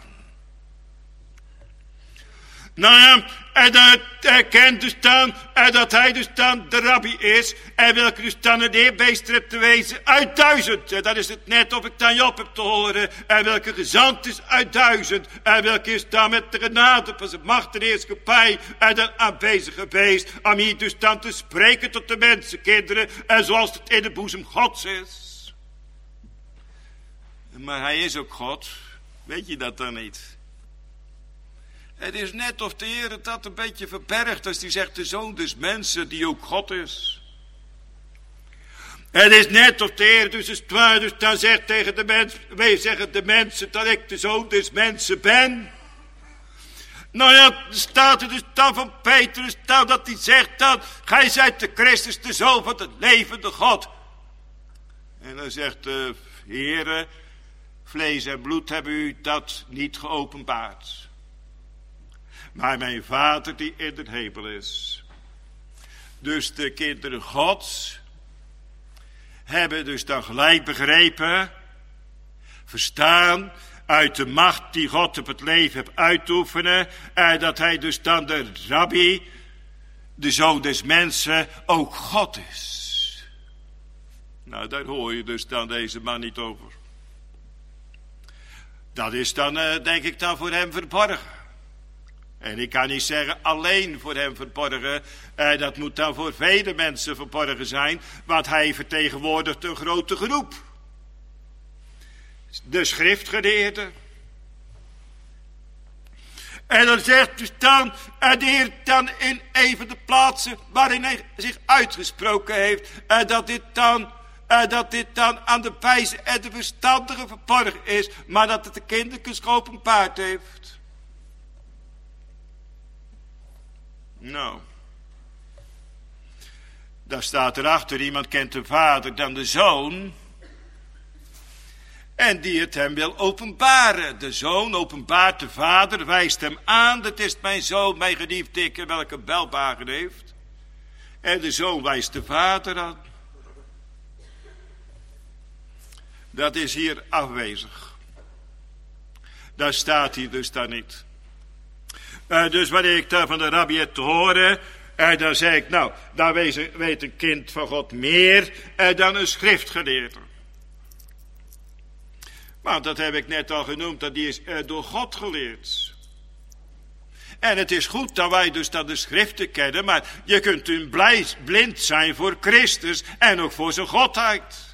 Nou ja, en dat erkent dus dan, en dat hij dus dan de rabbi is, en welke dus dan een eerbeester hebt te wezen uit duizend. En dat is het net of ik dan Job heb te horen, en welke gezant is uit duizend, en welke is dan met de genade van zijn macht en heerschappij, en dan aanwezig geweest, om hier dus dan te spreken tot de mensenkinderen, en zoals het in de boezem Gods is. Maar hij is ook God, weet je dat dan niet? Het is net of de Heer het dat een beetje verbergt als hij zegt de Zoon des mensen die ook God is. Het is net of de Heer dus het waar, dus dan zegt tegen de mens, wij zeggen de mensen dat ik de zoon des mensen ben. Nou ja, staat er dus dan van Petrus dan dat hij zegt dan, gij zijt de Christus, de zoon van de levende God. En dan zegt de Heer, vlees en bloed hebben u dat niet geopenbaard. Maar mijn Vader die in de hemel is. Dus de kinderen Gods hebben dus dan gelijk begrepen, verstaan, uit de macht die God op het leven heeft uitoefenen, en dat hij dus dan de rabbi, de zoon des mensen, ook God is. Nou, daar hoor je dus dan deze man niet over. Dat is dan, uh, denk ik, dan voor hem verborgen. En ik kan niet zeggen alleen voor hem verborgen. Eh, dat moet dan voor vele mensen verborgen zijn. Want hij vertegenwoordigt een grote groep. De schriftgeleerden. En dan zegt dus dan, en de Heer dan in een van de plaatsen waarin hij zich uitgesproken heeft. En dat dit dan, en dat dit dan aan de wijze en de verstandige verborgen is. Maar dat het de kindertjes geopenbaard heeft. Nou, daar staat erachter, iemand kent de vader dan de zoon. En die het hem wil openbaren. De zoon openbaart de vader, wijst hem aan. Dat is mijn zoon, mijn geliefde, ik welke welbehagen heeft. En de zoon wijst de vader aan. Dat is hier afwezig. Daar staat hij dus dan niet. Uh, dus wanneer ik daar van de rabbi heb te horen, uh, dan zeg ik, nou, daar weet, weet een kind van God meer uh, dan een schriftgeleerde. Want dat heb ik net al genoemd, dat die is uh, door God geleerd. En het is goed dat wij dus dat de schriften kennen, maar je kunt een blij, blind zijn voor Christus en ook voor zijn godheid.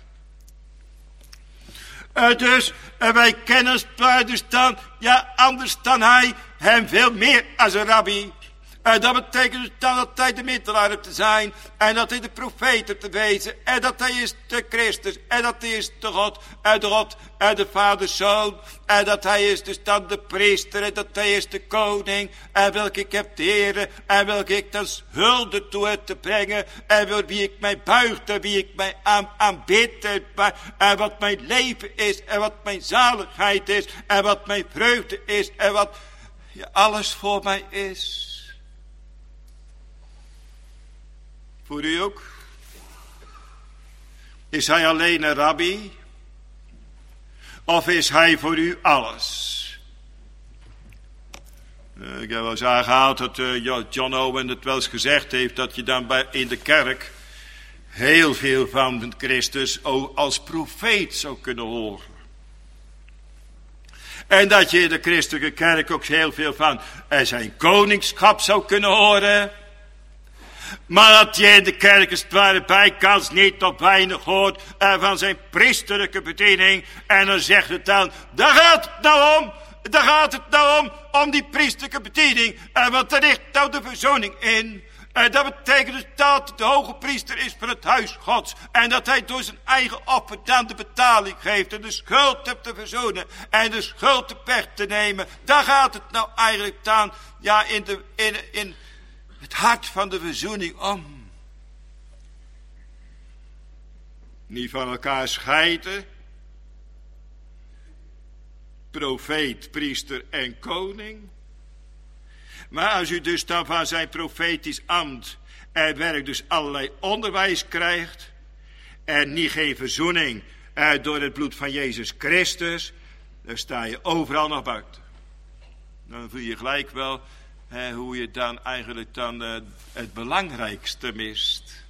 Uh, dus uh, wij kennen dus dan, ja, anders dan hij, hem veel meer als een rabbi. Uh, dat betekent dus dan dat hij de middelaar heeft te zijn. En dat hij de profeet heeft te wezen. En dat hij is de Christus. En dat hij is de God. En de God. En de Vader Zoon. En dat hij is dus dan de priester. En dat hij is de koning. En welke ik heb te eren. En welke ik dan hulde toe heb te brengen. En voor wie ik mij buigt. En wie ik mij aan, aanbid. En, en wat mijn leven is. En wat mijn zaligheid is. En wat mijn vreugde is. En wat ja, alles voor mij is. Voor u ook? Is hij alleen een rabbi? Of is hij voor u alles? Uh, ik heb wel eens aangehaald dat uh, John Owen het wel eens gezegd heeft, dat je dan bij, in de kerk heel veel van Christus ook als profeet zou kunnen horen. En dat je in de christelijke kerk ook heel veel van uh, zijn koningschap zou kunnen horen. Maar dat je in de kerk als het ware bijkans niet of weinig hoort uh, van zijn priesterlijke bediening. En dan zegt het dan, daar gaat het nou om. Daar gaat het nou om, om die priesterlijke bediening. Uh, want er ligt nou de verzoening in. Uh, dat betekent dus dat de hoge priester is van het huis Gods. En dat hij door zijn eigen offer dan de betaling geeft. En de schuld hebt te verzoenen. En de schuld te pech te nemen. Daar gaat het nou eigenlijk dan, ja, in de... in, in het hart van de verzoening om. Niet van elkaar scheiden. Profeet, priester en koning. Maar als u dus dan van zijn profetisch ambt en werk dus allerlei onderwijs krijgt. En niet geen verzoening eh, door het bloed van Jezus Christus. Dan sta je overal nog buiten. Dan voel je gelijk wel... He, hoe je dan eigenlijk dan uh, het belangrijkste mist.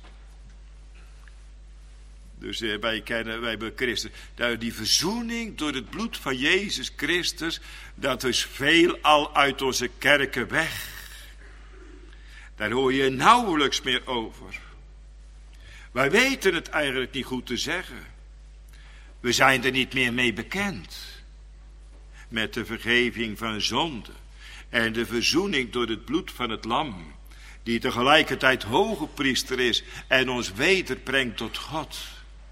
Dus uh, wij kennen, wij bij Christus, dat die verzoening door het bloed van Jezus Christus, dat is veel al uit onze kerken weg. Daar hoor je nauwelijks meer over. Wij weten het eigenlijk niet goed te zeggen. We zijn er niet meer mee bekend. Met de vergeving van zonde. En de verzoening door het bloed van het lam. Die tegelijkertijd hoge priester is. En ons wederbrengt tot God.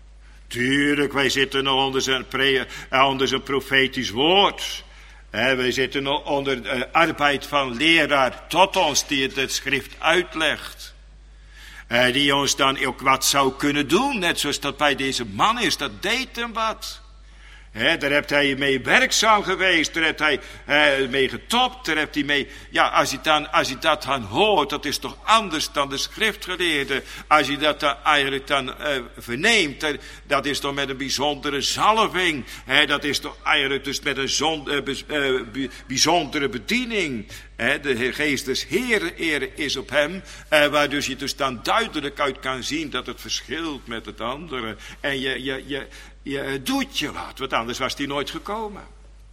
Tuurlijk, wij zitten nog onder zijn, pre, onder zijn profetisch woord. He, wij zitten nog onder de arbeid van leraar tot ons die het, het schrift uitlegt. Uh, die ons dan ook wat zou kunnen doen, net zoals dat bij deze man is, dat deed hem wat. He, daar hebt hij mee werkzaam geweest, daar heeft hij uh, mee getopt, daar heeft hij mee, ja, als je, dan, als je dat dan hoort, dat is toch anders dan de schriftgeleerde. Als je dat dan eigenlijk dan uh, verneemt, dat, dat is toch met een bijzondere zalving. He, dat is toch eigenlijk dus met een zon, uh, be, uh, bijzondere bediening. He, de geest des Heeren eer is op hem, uh, waar dus je dus dan duidelijk uit kan zien dat het verschilt met het andere. En je, je, je, je doet je wat, want anders was die nooit gekomen.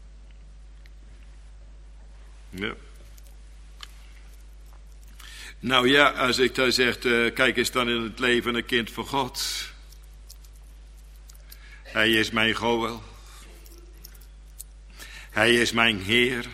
Ja. Nou ja, als ik dan zeg, uh, kijk eens dan in het leven een kind van God. Hij is mijn Goël. Hij is mijn Heer.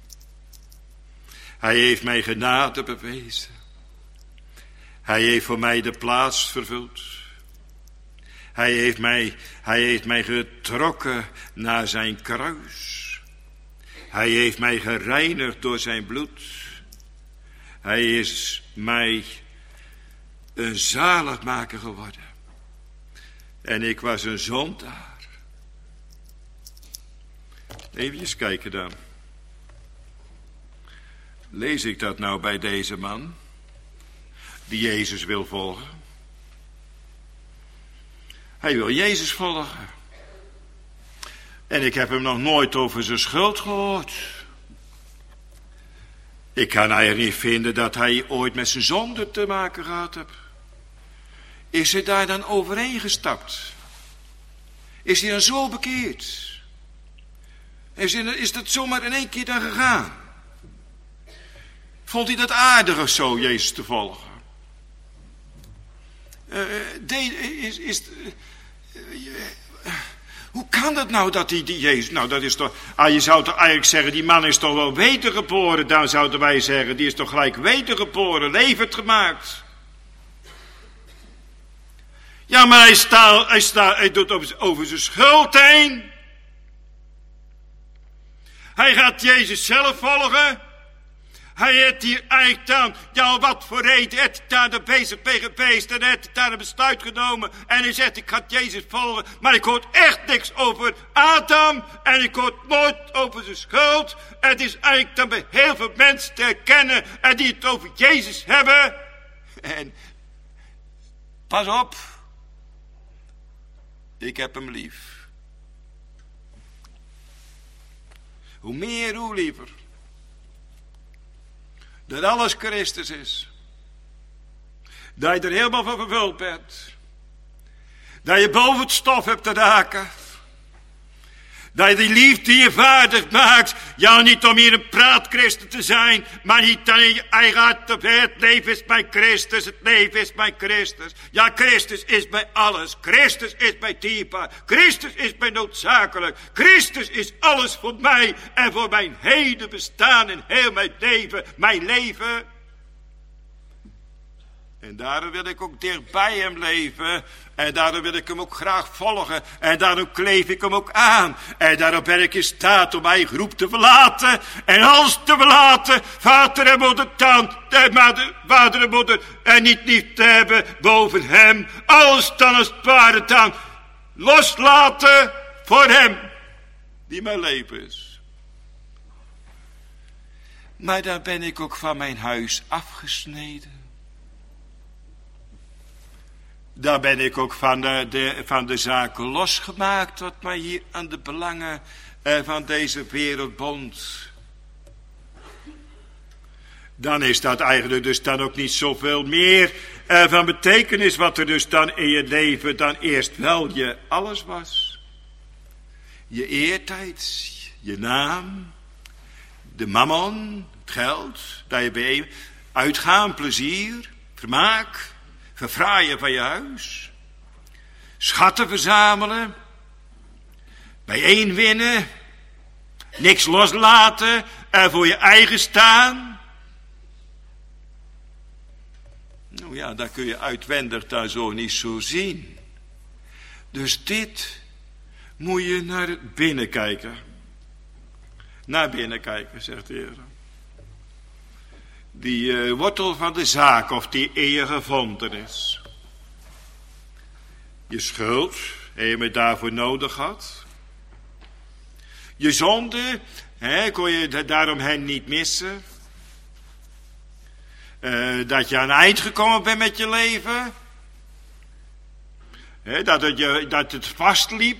Hij heeft mij genade bewezen. Hij heeft voor mij de plaats vervuld. Hij heeft mij, hij heeft mij getrokken naar zijn kruis. Hij heeft mij gereinigd door zijn bloed. Hij is mij een zaligmaker geworden. En ik was een zondaar. Even kijken dan. Lees ik dat nou bij deze man, die Jezus wil volgen? Hij wil Jezus volgen. En ik heb hem nog nooit over zijn schuld gehoord. Ik kan eigenlijk niet vinden dat hij ooit met zijn zonde te maken gehad heeft. Is hij daar dan overheen gestapt? Is hij dan zo bekeerd? Is, hij, is dat zomaar in één keer dan gegaan? Vond hij dat aardig of zo, Jezus te volgen? Uh, de, is, is, uh, uh, hoe kan dat nou dat hij die Jezus... Nou, dat is toch... Ah, je zou toch eigenlijk zeggen, die man is toch wel wedergeboren. Dan zouden wij zeggen, die is toch gelijk wedergeboren, levend gemaakt. Ja, maar hij, staat, hij, staat, hij doet over, over zijn schuld heen. Hij gaat Jezus zelf volgen. Hij heeft hier eigenlijk dan, ja, wat voor reden, heeft hij daar de bezig mee geweest en heeft hij daar een besluit genomen. En hij zegt, ik ga Jezus volgen, maar ik hoor echt niks over Adam en ik hoor nooit over zijn schuld. En het is eigenlijk dan bij heel veel mensen te herkennen en die het over Jezus hebben. En pas op, ik heb hem lief. Hoe meer, hoe liever. Dat alles Christus is. Dat je er helemaal van vervuld bent. Dat je boven het stof hebt te raken. Dat je die liefde je vaardig maakt. Ja, niet om hier een praatchristen te zijn. Maar niet dan in je eigen hart. Het leven is mijn Christus. Het leven is mijn Christus. Ja, Christus is bij alles. Christus is bij dierbaar. Christus is bij noodzakelijk. Christus is alles voor mij. En voor mijn heden bestaan in heel mijn leven. Mijn leven. En daarom wil ik ook dicht bij hem leven. En daarom wil ik hem ook graag volgen. En daarom kleef ik hem ook aan. En daarom ben ik in staat om mijn groep te verlaten. En alles te verlaten. Vader en moeder, tante, vader en moeder. En niet lief te hebben boven hem. Alles dan als het ware dan loslaten voor hem. Die mijn leven is. Maar dan ben ik ook van mijn huis afgesneden. Daar ben ik ook van de, de, van de zaken losgemaakt, wat mij hier aan de belangen eh, van deze wereld bond. Dan is dat eigenlijk dus dan ook niet zoveel meer eh, van betekenis wat er dus dan in je leven dan eerst wel je alles was. Je eertijd, je naam, de mammon, het geld, dat je bij uitgaan, plezier, vermaak... Verfraaien van je huis. Schatten verzamelen. Bijeenwinnen. Niks loslaten. En voor je eigen staan. Nou ja, dat kun je uitwendig daar zo niet zo zien. Dus dit moet je naar binnen kijken. Naar binnen kijken, zegt de Heer. Die uh, wortel van de zaak, of die eer gevonden is. Je schuld, heb je me daarvoor nodig had. Je zonde, hè, kon je daarom hen niet missen. Uh, dat je aan het eind gekomen bent met je leven. Hè, dat, het je, dat het vastliep.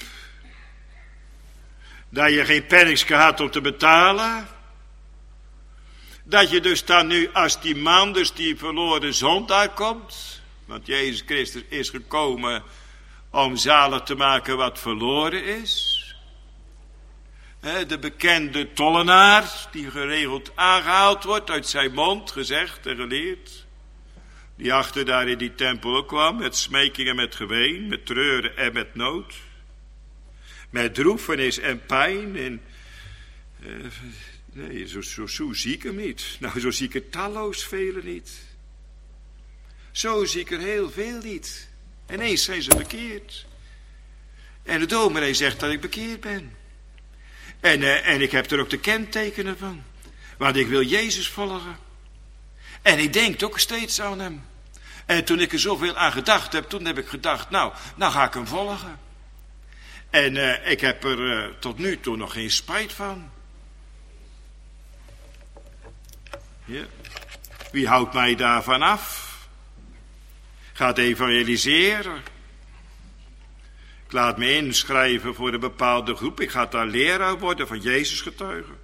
Dat je geen penningske had om te betalen. Dat je dus dan nu, als die man, dus die verloren zondaar komt. Want Jezus Christus is gekomen om zalig te maken wat verloren is. De bekende tollenaar, die geregeld aangehaald wordt, uit zijn mond gezegd en geleerd. Die achter daar in die tempel ook kwam, met smeking en met geween, met treuren en met nood. Met droefenis en pijn. En, uh, nee, zo, zo, zo zie ik hem niet. Nou, zo zie ik er talloos velen niet. Zo zie ik er heel veel niet. Ineens zijn ze bekeerd. En de dominee zegt dat ik bekeerd ben. En, uh, en ik heb er ook de kentekenen van. Want ik wil Jezus volgen. En ik denk ook steeds aan hem. En toen ik er zoveel aan gedacht heb, toen heb ik gedacht, nou, nou ga ik hem volgen. En uh, ik heb er uh, tot nu toe nog geen spijt van. Ja. Wie houdt mij daarvan af? Gaat evangeliseren. Ik laat me inschrijven voor een bepaalde groep. Ik ga daar leraar worden van Jezus getuigen.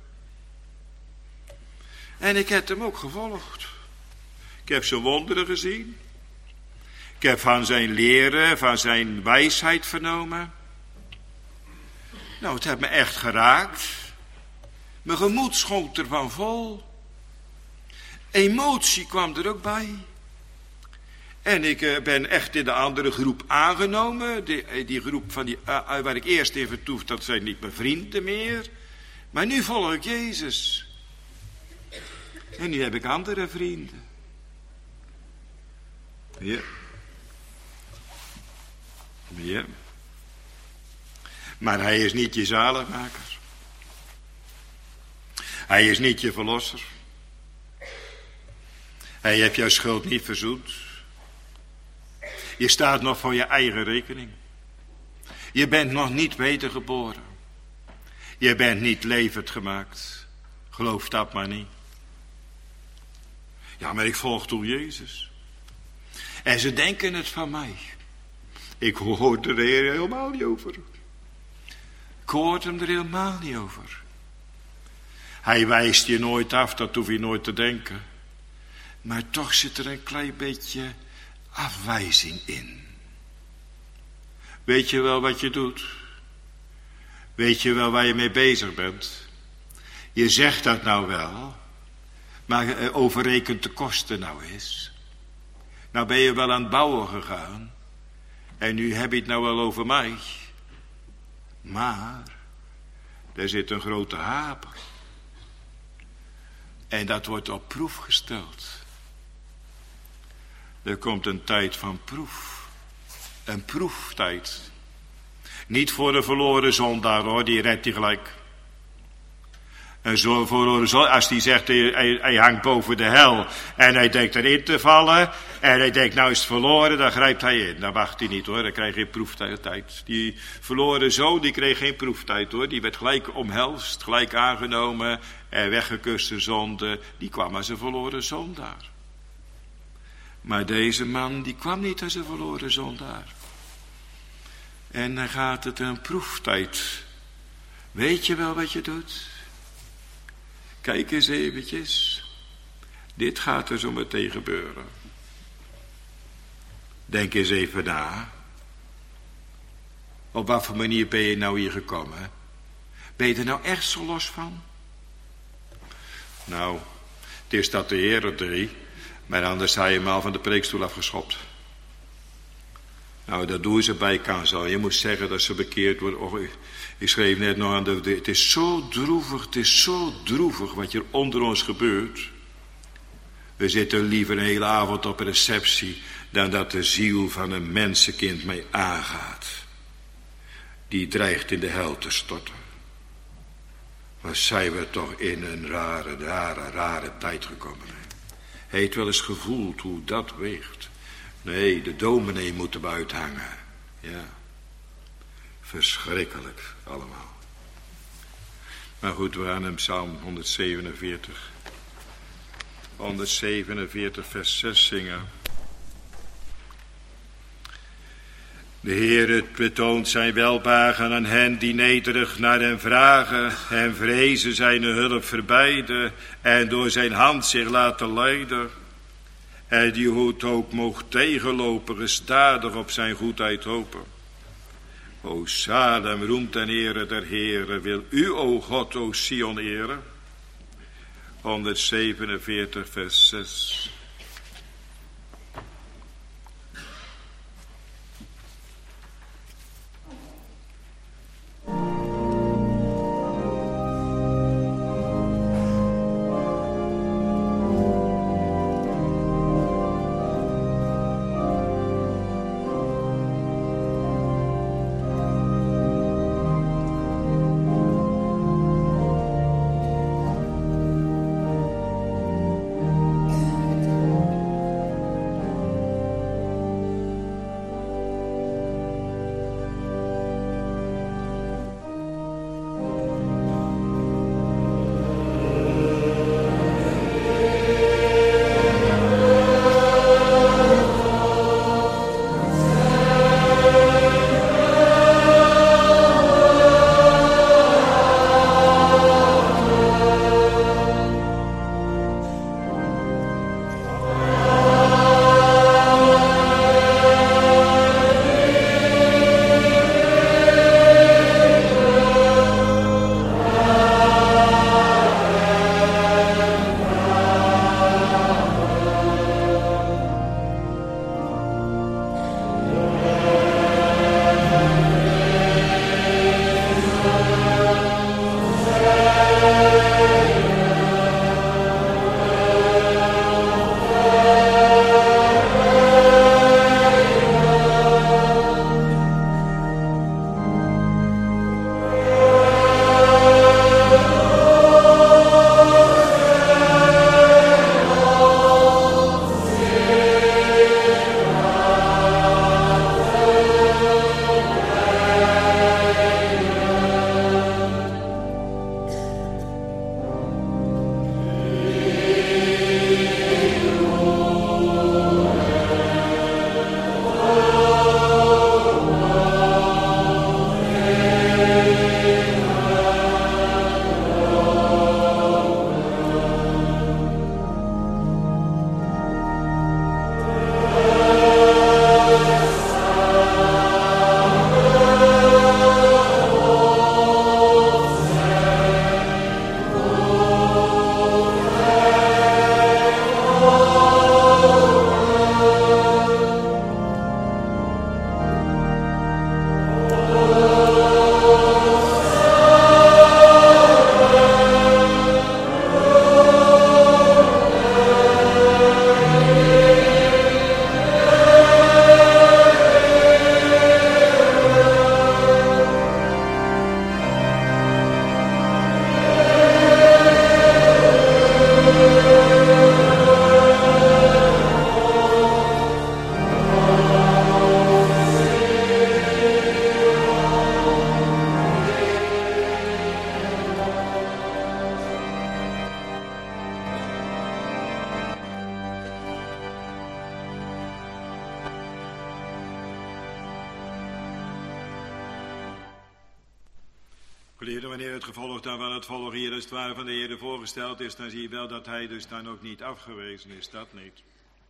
En ik heb hem ook gevolgd. Ik heb zijn wonderen gezien. Ik heb van zijn leren, van zijn wijsheid vernomen. Nou, het heeft me echt geraakt. Mijn gemoed schonk ervan vol. Emotie kwam er ook bij. En ik uh, ben echt in de andere groep aangenomen. Die, die groep van die, uh, waar ik eerst in vertoef, dat zijn niet mijn vrienden meer. Maar nu volg ik Jezus. En nu heb ik andere vrienden. Ja. Ja. Maar hij is niet je zaligmaker. Hij is niet je verlosser. Hij heeft jouw schuld niet verzoend. Je staat nog voor je eigen rekening. Je bent nog niet wedergeboren. Je bent niet levend gemaakt. Geloof dat maar niet. Ja, maar ik volg toch Jezus. En ze denken het van mij. Ik hoor er helemaal niet over. Ik hoor hem er helemaal niet over. Hij wijst je nooit af, dat hoef je nooit te denken. Maar toch zit er een klein beetje afwijzing in. Weet je wel wat je doet? Weet je wel waar je mee bezig bent? Je zegt dat nou wel, maar overrekent de kosten nou eens. Nou ben je wel aan het bouwen gegaan. En nu heb je het nou wel over mij. Maar er zit een grote haper. En dat wordt op proef gesteld. Er komt een tijd van proef. Een proeftijd. Niet voor de verloren zondaar hoor, die redt hij gelijk. En zo verloren zondaar, als die zegt hij, hij, hij hangt boven de hel. En hij denkt erin te vallen. En hij denkt nou is het verloren, dan grijpt hij in. Dan wacht hij niet hoor, dan krijg je geen proeftijd. Die verloren zoon, die kreeg geen proeftijd hoor. Die werd gelijk omhelst, gelijk aangenomen. En weggekuste zonde, die kwam als een verloren zondaar. Maar deze man, die kwam niet als een verloren zondaar. En dan gaat het een proeftijd. Weet je wel wat je doet? Kijk eens eventjes. Dit gaat er zo meteen gebeuren. Denk eens even na. Op wat voor manier ben je nou hier gekomen? Ben je er nou echt zo los van? Nou, het is dat de Heer het deed. Maar anders had je hem al van de preekstoel afgeschopt. Nou, dat doen ze bij kans al. Je moet zeggen dat ze bekeerd worden. Oh, ik schreef net nog aan de, de... Het is zo droevig, het is zo droevig wat hier onder ons gebeurt. We zitten liever een hele avond op een receptie dan dat de ziel van een mensenkind mee aangaat. die dreigt in de hel te storten. Maar zijn we toch in een rare, rare, rare tijd gekomen. Hè? Heeft wel eens gevoeld hoe dat weegt. Nee, de dominee moet hem uithangen. Ja, verschrikkelijk allemaal. Maar goed, we gaan hem Psalm honderdzevenenveertig. honderdzevenenveertig vers zes zingen. De Heer betoont zijn welbehagen aan hen die nederig naar hem vragen en vrezen zijn hulp verbeiden en door zijn hand zich laten leiden. En die goed ook mocht tegenlopen, gestadig op zijn goedheid hopen. O Salem, roemt ten ere der Heere, wil u, o God, o Sion eren. honderdzevenenveertig vers zes. Geliefde, wanneer het gevolg dan van het volk hier als het ware van de Heer voorgesteld is, dan zie je wel dat hij dus dan ook niet afgewezen is, dat niet.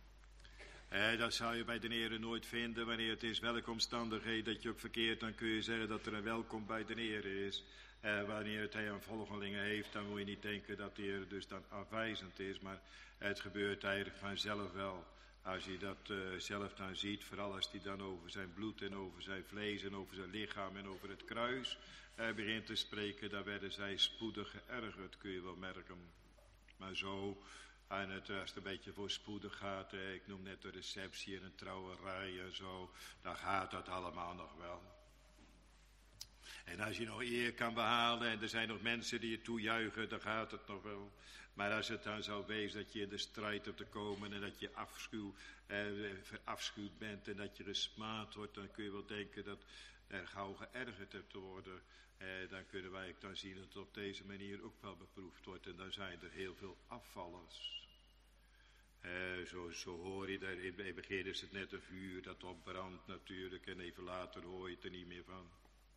Eh, dat zou je bij de Heer nooit vinden. Wanneer het is welke omstandigheid dat je ook verkeert, dan kun je zeggen dat er een welkom bij de Heer is. Eh, wanneer het hij aan volgelingen heeft, dan moet je niet denken dat de Heer dus dan afwijzend is, maar het gebeurt eigenlijk vanzelf wel. Als je dat uh, zelf dan ziet, vooral als hij dan over zijn bloed en over zijn vlees en over zijn lichaam en over het kruis uh, begint te spreken, dan werden zij spoedig geërgerd, kun je wel merken. Maar zo, en het, als het een beetje voorspoedig gaat, eh, ik noem net de receptie en een trouwerij en zo, dan gaat dat allemaal nog wel. En als je nog eer kan behalen en er zijn nog mensen die je toejuichen, dan gaat het nog wel. Maar als het dan zou wezen dat je in de strijd hebt te komen en dat je afschuw, eh, verafschuwd bent en dat je gesmaad wordt, dan kun je wel denken dat er gauw geërgerd hebt te worden. Eh, dan kunnen wij dan zien dat het op deze manier ook wel beproefd wordt. En dan zijn er heel veel afvallers. Eh, zo, zo hoor je daar, in het begin is het net een vuur dat opbrandt natuurlijk en even later hoor je het er niet meer van.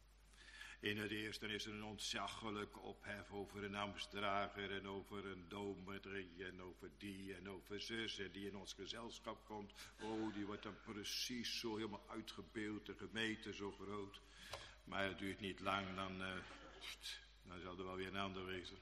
In het eerste is er een ontzaglijke ophef over een ambtsdrager en over een dominee en over die en over zus en die in ons gezelschap komt. Oh, die wordt dan precies zo helemaal uitgebeeld, de gemeente zo groot. Maar het duurt niet lang, dan, uh, dan zal er wel weer een ander wezen.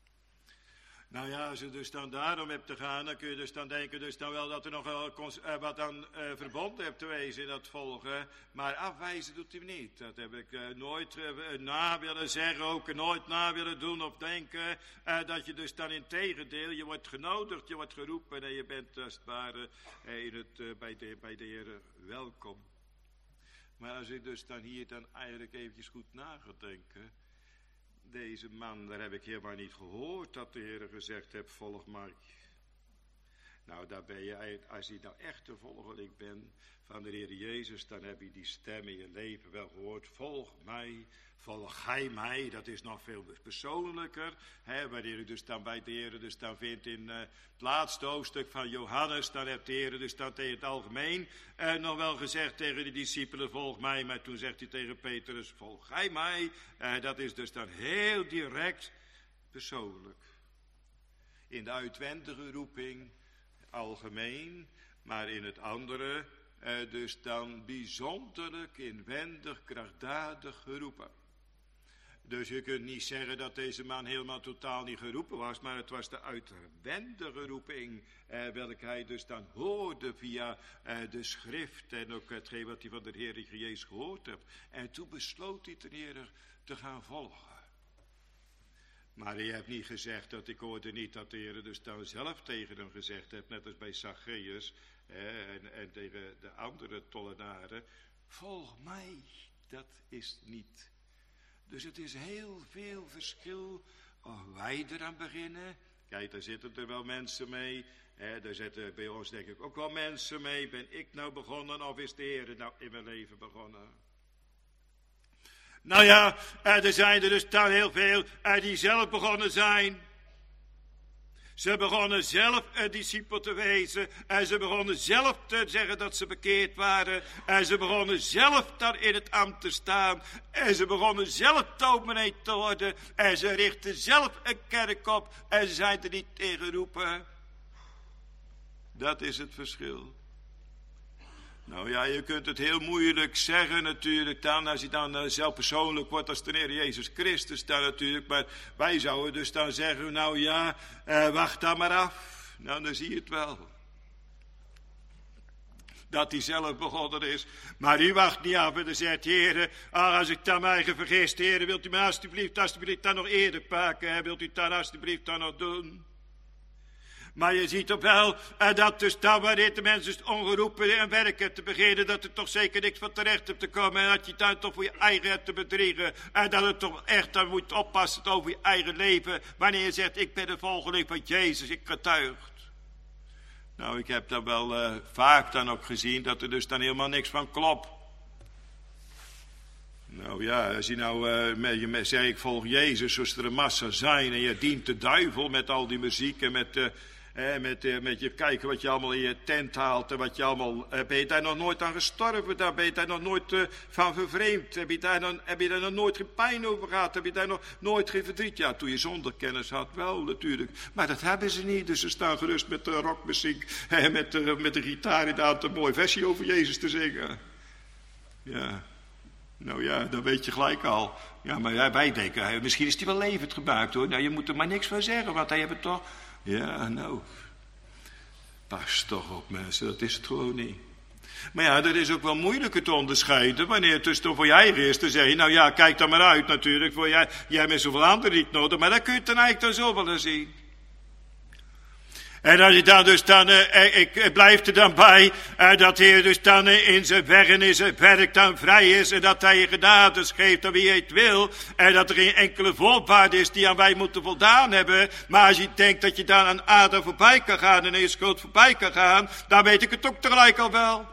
Nou ja, als je dus dan daarom hebt te gaan, dan kun je dus dan denken dus dan wel dat er nog wel uh, wat aan uh, verbonden hebt te wezen in dat volgen. Maar afwijzen doet hij niet. Dat heb ik uh, nooit uh, na willen zeggen, ook nooit na willen doen of denken. Uh, dat je dus dan in tegendeel, je wordt genodigd, je wordt geroepen en je bent als het ware uh, in het, uh, bij, de, bij de Heer welkom. Maar als ik dus dan hier dan eigenlijk eventjes goed na ga denken. Deze man, daar heb ik helemaal niet gehoord dat de Heer gezegd heeft, volg mij. Nou, daar ben je, als je nou echt een volgeling bent van de Heer Jezus, dan heb je die stem in je leven wel gehoord. Volg mij, volg gij mij, dat is nog veel persoonlijker. Hè, wanneer je dus dan bij de Heer dus dan vindt in uh, het laatste hoofdstuk van Johannes, dan heeft de Heer dus dan tegen het algemeen uh, nog wel gezegd tegen de discipelen, volg mij. Maar toen zegt hij tegen Petrus, volg gij mij. Uh, dat is dus dan heel direct persoonlijk. In de uitwendige roeping algemeen, maar in het andere uh, dus dan bijzonderlijk, inwendig, krachtdadig geroepen. Dus je kunt niet zeggen dat deze man helemaal totaal niet geroepen was, maar het was de uitwendige roeping, eh, welke hij dus dan hoorde via eh, de schrift en ook hetgeen wat hij van de Heer Jezus gehoord heeft. En toen besloot hij ten Heer te gaan volgen. Maar hij heeft niet gezegd dat, ik hoorde niet dat de Heer dus dan zelf tegen hem gezegd heeft, net als bij Zacchaeus eh, en, en tegen de andere tollenaren, volg mij, dat is niet. Dus het is heel veel verschil of wij eraan beginnen. Kijk, daar zitten er wel mensen mee. Hè, daar zitten bij ons denk ik ook wel mensen mee. Ben ik nou begonnen of is de Heer nou in mijn leven begonnen? Nou ja, er zijn er dus dan heel veel die zelf begonnen zijn. Ze begonnen zelf een discipel te wezen. En ze begonnen zelf te zeggen dat ze bekeerd waren. En ze begonnen zelf dan in het ambt te staan. En ze begonnen zelf dominee te worden. En ze richtten zelf een kerk op. En ze zijn er niet tegen geroepen. Dat is het verschil. Nou ja, je kunt het heel moeilijk zeggen natuurlijk dan, als je dan uh, zelf persoonlijk wordt als de Heer Jezus Christus dan natuurlijk. Maar wij zouden dus dan zeggen, nou ja, uh, wacht dan maar af. Nou, dan zie je het wel. Dat hij zelf begonnen is. Maar u wacht niet af en dan zegt, Heer, ah, als ik dan mij vergist, Heer, wilt u me alstublieft, alstublieft dan nog eerder pakken, hè? Wilt u het dan alstublieft dan nog doen? Maar je ziet toch wel uh, dat dus dan wanneer de mensen dus ongeroepen en werken te beginnen, dat er toch zeker niks van terecht hebt te komen. En dat je dan toch voor je eigen hebt te bedriegen. En dat het toch echt dan moet oppassen over je eigen leven. Wanneer je zegt, ik ben de volgeling van Jezus, ik getuigt. Nou, ik heb dan wel uh, vaak dan ook gezien dat er dus dan helemaal niks van klopt. Nou ja, als je nou uh, met, je met, zeg ik volg Jezus, zoals er een massa zijn. En je dient de duivel met al die muziek en met... Uh, Eh, met, eh, met je kijken wat je allemaal in je tent haalt en wat je allemaal... Eh, ben je daar nog nooit aan gestorven? Daar ben je daar nog nooit uh, van vervreemd? Heb je, daar nog, heb je daar nog nooit geen pijn over gehad? Heb je daar nog nooit geen verdriet? Ja, toen je zonder kennis had, wel natuurlijk. Maar dat hebben ze niet, dus ze staan gerust met de rockmuziek... Eh, met, uh, met de gitaar inderdaad een mooie versie over Jezus te zingen. Ja, nou ja, dan weet je gelijk al. Ja, maar ja, wij denken, misschien is die wel levend gemaakt hoor. Nou, je moet er maar niks van zeggen, want hij heeft het toch... Ja, nou, pas toch op mensen, dat is het gewoon niet. Maar ja, dat is ook wel moeilijker te onderscheiden, wanneer het dus toch voor je eigen is, te zeggen, nou ja, kijk dan maar uit natuurlijk, voor jij, jij met zoveel anderen niet nodig, maar dat kun je dan eigenlijk dan zo wel eens zien. En als je dan dus dan, uh, ik, ik blijf er dan bij, uh, dat hij dus dan uh, in zijn weg en in zijn werk dan vrij is, en dat hij je genade geeft aan wie hij het wil, en dat er geen enkele voorwaard is die aan wij moeten voldaan hebben. Maar als je denkt dat je dan aan Adam voorbij kan gaan en aan je schuld voorbij kan gaan, dan weet ik het ook tegelijk al wel.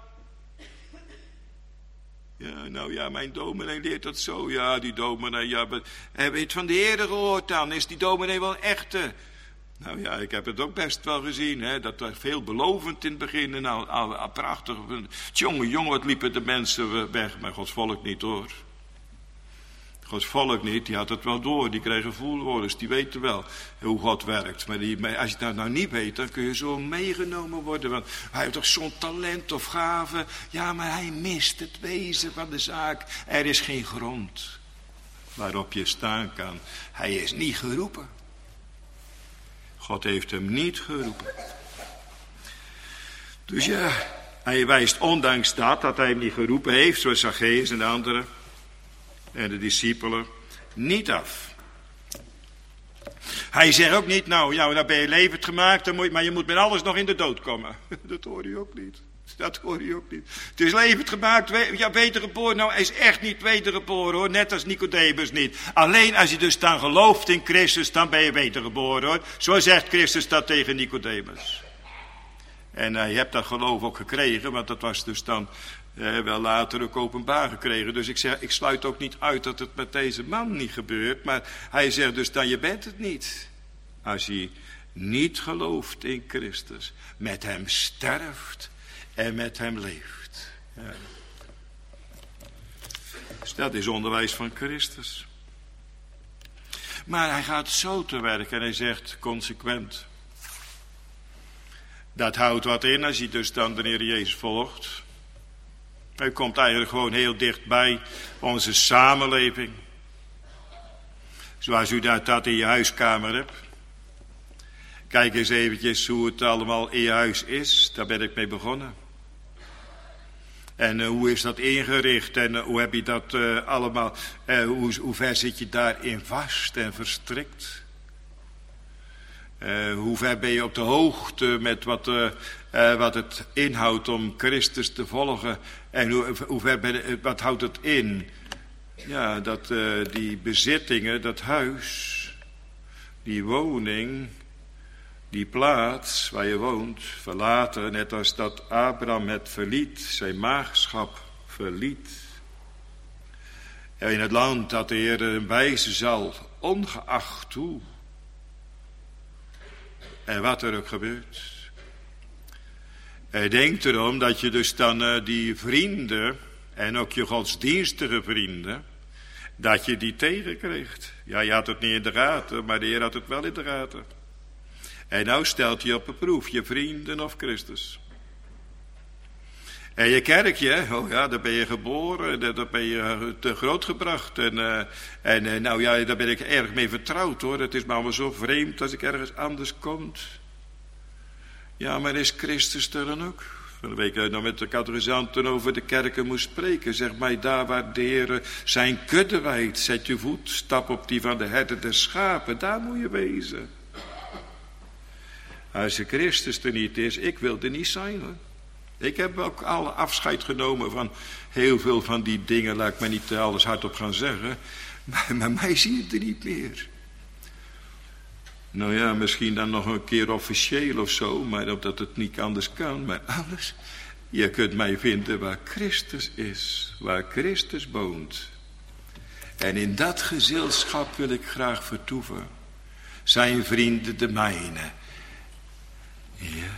Ja, nou ja, mijn dominee leert dat zo. Ja, die dominee, ja, maar, heb je het van de Heer gehoord dan? Is die dominee wel een echte? Nou ja, ik heb het ook best wel gezien, hè, dat was veelbelovend in het begin. En nou, al, al, prachtig. Jongen, jongen, wat liepen de mensen weg. Maar Gods volk niet, hoor. Gods volk niet, die had het wel door. Die kregen voelwoorders, die weten wel hoe God werkt. Maar, die, maar als je dat nou niet weet, dan kun je zo meegenomen worden. Want hij heeft toch zo'n talent of gave. Ja, maar hij mist het wezen van de zaak. Er is geen grond waarop je staan kan. Hij is niet geroepen. God heeft hem niet geroepen. Dus ja, hij wijst ondanks dat, dat hij hem niet geroepen heeft, zoals Zacchaeus en de anderen en de discipelen, niet af. Hij zegt ook niet, nou, ja, dan ben je levend gemaakt, dan moet je, maar je moet met alles nog in de dood komen. Dat hoor je ook niet. Dat hoor je ook niet. Het is levend gemaakt, ja, wedergeboren. Nou, hij is echt niet wedergeboren, hoor. Net als Nicodemus niet. Alleen als je dus dan gelooft in Christus, dan ben je wedergeboren, hoor. Zo zegt Christus dat tegen Nicodemus. En hij uh, hebt dat geloof ook gekregen, want dat was dus dan uh, wel later ook openbaar gekregen. Dus ik zeg, ik sluit ook niet uit dat het met deze man niet gebeurt. Maar hij zegt dus dan, je bent het niet. Als je niet gelooft in Christus, met hem sterft en met hem leeft. Ja. Dus dat is onderwijs van Christus. Maar hij gaat zo te werk en hij zegt consequent. Dat houdt wat in als hij dus dan de Heer Jezus volgt. Hij komt eigenlijk gewoon heel dicht bij onze samenleving. Zoals u dat, dat in je huiskamer hebt. Kijk eens eventjes hoe het allemaal in je huis is. Daar ben ik mee begonnen. En uh, hoe is dat ingericht en uh, hoe heb je dat uh, allemaal, uh, hoe, hoe ver zit je daarin vast en verstrikt? Uh, hoe ver ben je op de hoogte met wat, uh, uh, wat het inhoudt om Christus te volgen? En hoe, hoe ver ben je, wat houdt het in? Ja, dat uh, die bezittingen, dat huis, die woning, die plaats waar je woont, verlaten, net als dat Abraham het verliet, zijn maagschap verliet. En in het land dat de Heer een wijzen zal, ongeacht hoe en wat er ook gebeurt. Hij denkt erom dat je dus dan uh, die vrienden, en ook je godsdienstige vrienden, dat je die tegenkrijgt. Ja, je had het niet in de gaten, maar de Heer had het wel in de gaten. En nou stelt hij op een proef, je vrienden of Christus. En je kerkje, oh ja, daar ben je geboren, daar ben je te groot gebracht. En, uh, en uh, nou ja, daar ben ik erg mee vertrouwd, hoor. Het is maar wel zo vreemd als ik ergens anders kom. Ja, maar is Christus er dan ook? Van de week nog met de catechisanten over de kerken moest spreken. Zeg mij, daar waar de Heer zijn kudde wijdt, zet je voetstap op die van de herder der schapen. Daar moet je wezen. Als de Christus er niet is, ik wil er niet zijn, hoor. Ik heb ook al afscheid genomen van heel veel van die dingen. Laat ik me niet alles hardop gaan zeggen. Maar, maar mij zie je er niet meer. Nou ja, misschien dan nog een keer officieel of zo. Maar omdat het niet anders kan. Maar alles. Je kunt mij vinden waar Christus is. Waar Christus woont. En in dat gezelschap wil ik graag vertoeven. Zijn vrienden de mijne. Ja.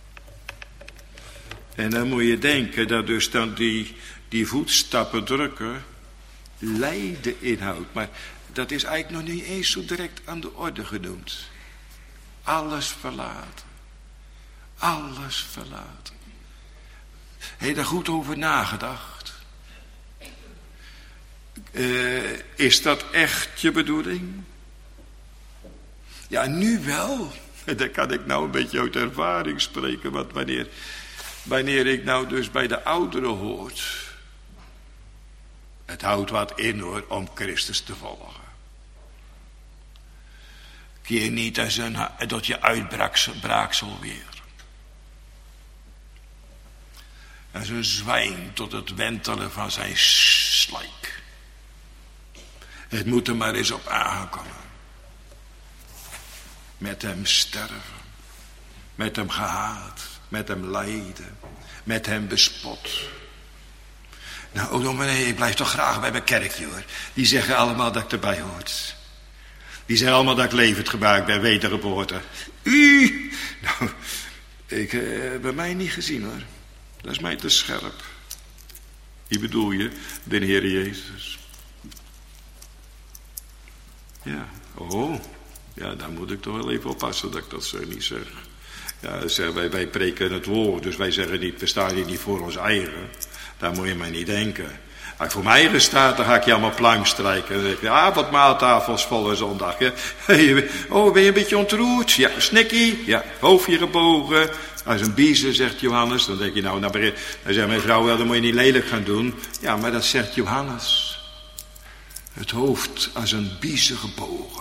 En dan moet je denken dat dus dan die, die voetstappen drukken lijden inhoudt. Maar dat is eigenlijk nog niet eens zo direct aan de orde genoemd. Alles verlaten. Alles verlaten. Heb je daar goed over nagedacht? Uh, is dat echt je bedoeling? Ja, nu wel. Dan kan ik nou een beetje uit ervaring spreken. Want wanneer, wanneer ik nou dus bij de ouderen hoort. Het houdt wat in, hoor, om Christus te volgen. keer niet als een, tot je uitbraaksel weer. Als een zwijn tot het wentelen van zijn slijk. Het moet er maar eens op aankomen. Met hem sterven. Met hem gehaat. Met hem lijden. Met hem bespot. Nou, oh dominee, ik blijf toch graag bij mijn kerkje, hoor. Die zeggen allemaal dat ik erbij hoort. Die zeggen allemaal dat ik levend gemaakt ben, wedergeboorte. U, nou, ik heb uh, bij mij niet gezien, hoor. Dat is mij te scherp. Wie bedoel je? De Heer Jezus. Ja, oh, ja, daar moet ik toch wel even oppassen dat ik dat zo niet zeg. Ja, zeg, wij, wij preken het woord, dus wij zeggen niet, we staan hier niet voor ons eigen. Daar moet je mij niet denken. Als ik voor mijn eigen sta, dan ga ik je allemaal pluim strijken. Dan denk ik, ah, wat maaltafels volle zondag. Hè? Oh, ben je een beetje ontroerd? Ja, snikkie. Ja, hoofdje gebogen. Als een biezen, zegt Johannes. Dan denk je, nou, nou dan zegt mijn vrouw wel, dan moet je niet lelijk gaan doen. Ja, maar dat zegt Johannes. Het hoofd als een biezen gebogen.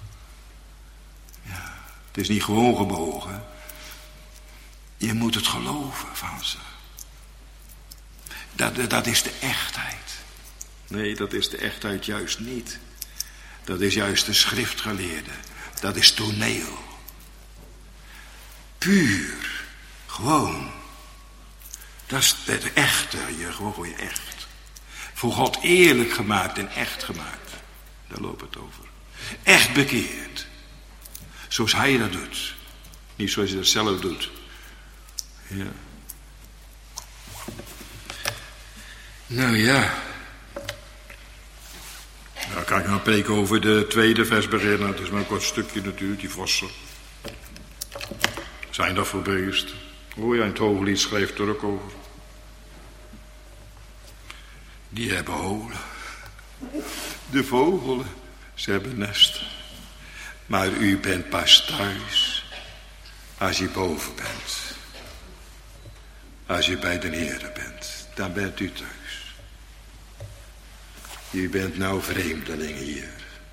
Ja, het is niet gewoon gebogen. Je moet het geloven van ze. Dat, dat is de echtheid. Nee, dat is de echtheid juist niet. Dat is juist de schriftgeleerde. Dat is toneel. Puur. Gewoon. Dat is het echte. Je, gewoon voor je echt. Voor God eerlijk gemaakt en echt gemaakt. Daar loopt het over. Echt bekeerd. Zoals hij dat doet. Niet zoals hij dat zelf doet. Ja. Nou ja. Nou, kan ik nou preken over de tweede vers beginnen. Het is maar een kort stukje natuurlijk, die vossen. Zijn dat voor beesten? Oh ja, in het Hooglied schrijft er ook over. Die hebben holen. De vogelen, ze hebben nesten. Maar u bent pas thuis als je boven bent. Als je bij de Heere bent, dan bent u thuis. U bent nou vreemdeling hier.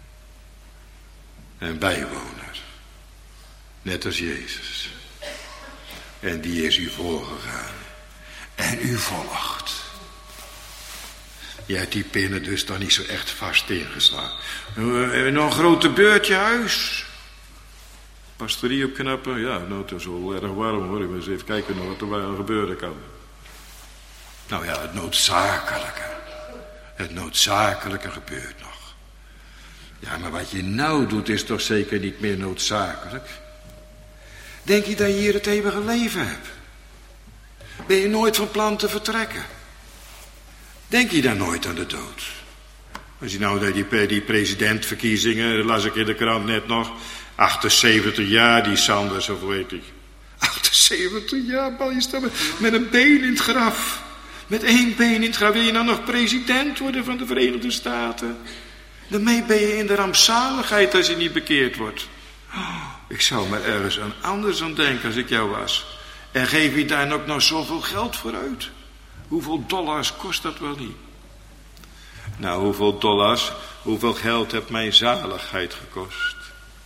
En bijwoner. Net als Jezus. En die is u voorgegaan. En u volgt. Je hebt die pinnen dus dan niet zo echt vast ingeslaan. Hebben we nog een grote beurtje huis? Pastorie opknappen? Ja, nou, het is wel erg warm, hoor. Ik moet eens even kijken nog wat er gebeuren kan. Nou ja, het noodzakelijke. Het noodzakelijke gebeurt nog. Ja, maar wat je nou doet is toch zeker niet meer noodzakelijk? Denk je dat je hier het eeuwige leven hebt? Ben je nooit van plan te vertrekken? Denk je dan nooit aan de dood? Als je nou die, die presidentverkiezingen, dat las ik in de krant net nog... achtenzeventig jaar, die Sanders, of weet ik. achtenzeventig jaar, man, je staat met een been in het graf. Met één been in het graf. Wil je nou nog president worden van de Verenigde Staten? Daarmee ben je in de rampzaligheid als je niet bekeerd wordt. Oh, ik zou maar ergens aan anders aan denken als ik jou was. En geef je daar ook nog zoveel geld voor uit? Hoeveel dollars kost dat wel niet? Nou, hoeveel dollars, hoeveel geld heeft mijn zaligheid gekost?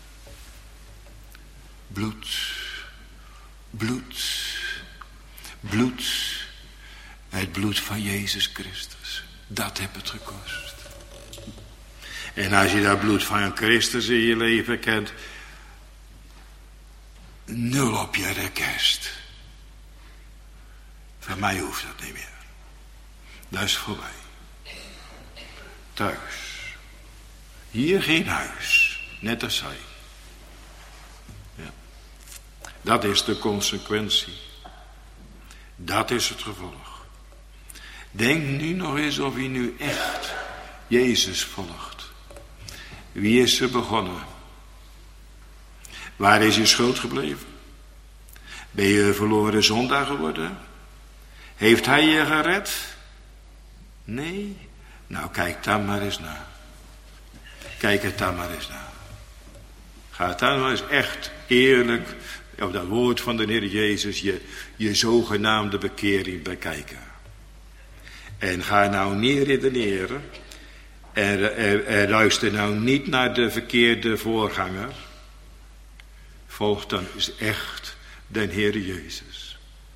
Bloed, bloed, bloed, het bloed van Jezus Christus. Dat heeft het gekost. En als je dat bloed van Christus in je leven kent, nul op je request. Van mij hoeft dat niet meer. Dat is voorbij. Thuis. Hier geen huis. Net als hij. Ja. Dat is de consequentie. Dat is het gevolg. Denk nu nog eens of je nu echt Jezus volgt. Wie is er begonnen? Waar is je schuld gebleven? Ben je een verloren zondaar geworden? Heeft hij je gered? Nee? Nou, kijk dan maar eens na. Kijk het dan maar eens na. Ga het dan maar eens echt eerlijk op dat woord van de Heer Jezus je, je zogenaamde bekering bekijken. En ga nou niet redeneren. En, en, en luister nou niet naar de verkeerde voorganger. volgt dan is echt den Heer Jezus.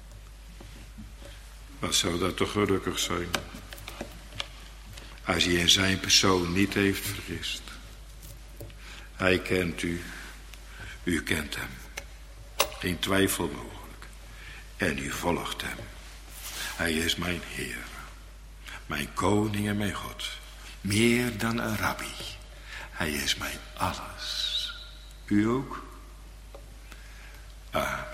Wat zou dat toch gelukkig zijn, als hij in zijn persoon niet heeft vergist. Hij kent u, u kent hem, geen twijfel mogelijk, en u volgt hem. Hij is mijn Heer, mijn koning en mijn God, meer dan een rabbi. Hij is mijn alles. U ook? Amen.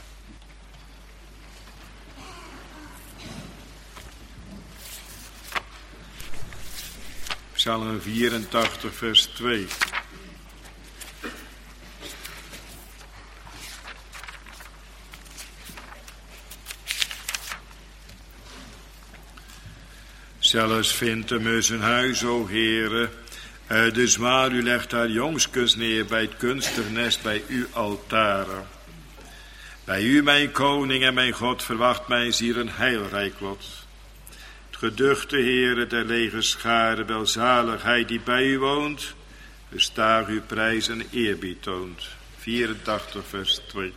Psalm vierentachtig, vers twee. Zelfs vindt hem in zijn huis, o Heere, dus maar u legt haar jongskens neer bij het kunsternest bij uw altaren. Bij u, mijn koning en mijn God, verwacht mijn ziel een heilrijk lot. Het geduchte Heere der legerscharen, welzaligheid die bij u woont, bestaag uw prijs en eerbied toont. vierentachtig, vers twee.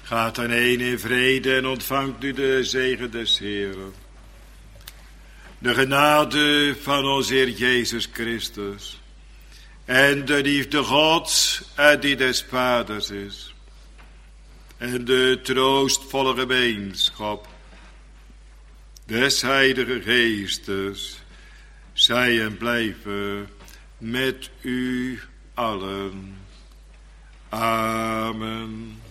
Gaat dan heen in vrede en ontvangt u de zegen des Heeren. De genade van onze Heer Jezus Christus en de liefde Gods en die des Vaders is en de troostvolle gemeenschap des Heilige Geestes zij en blijven met u allen. Amen.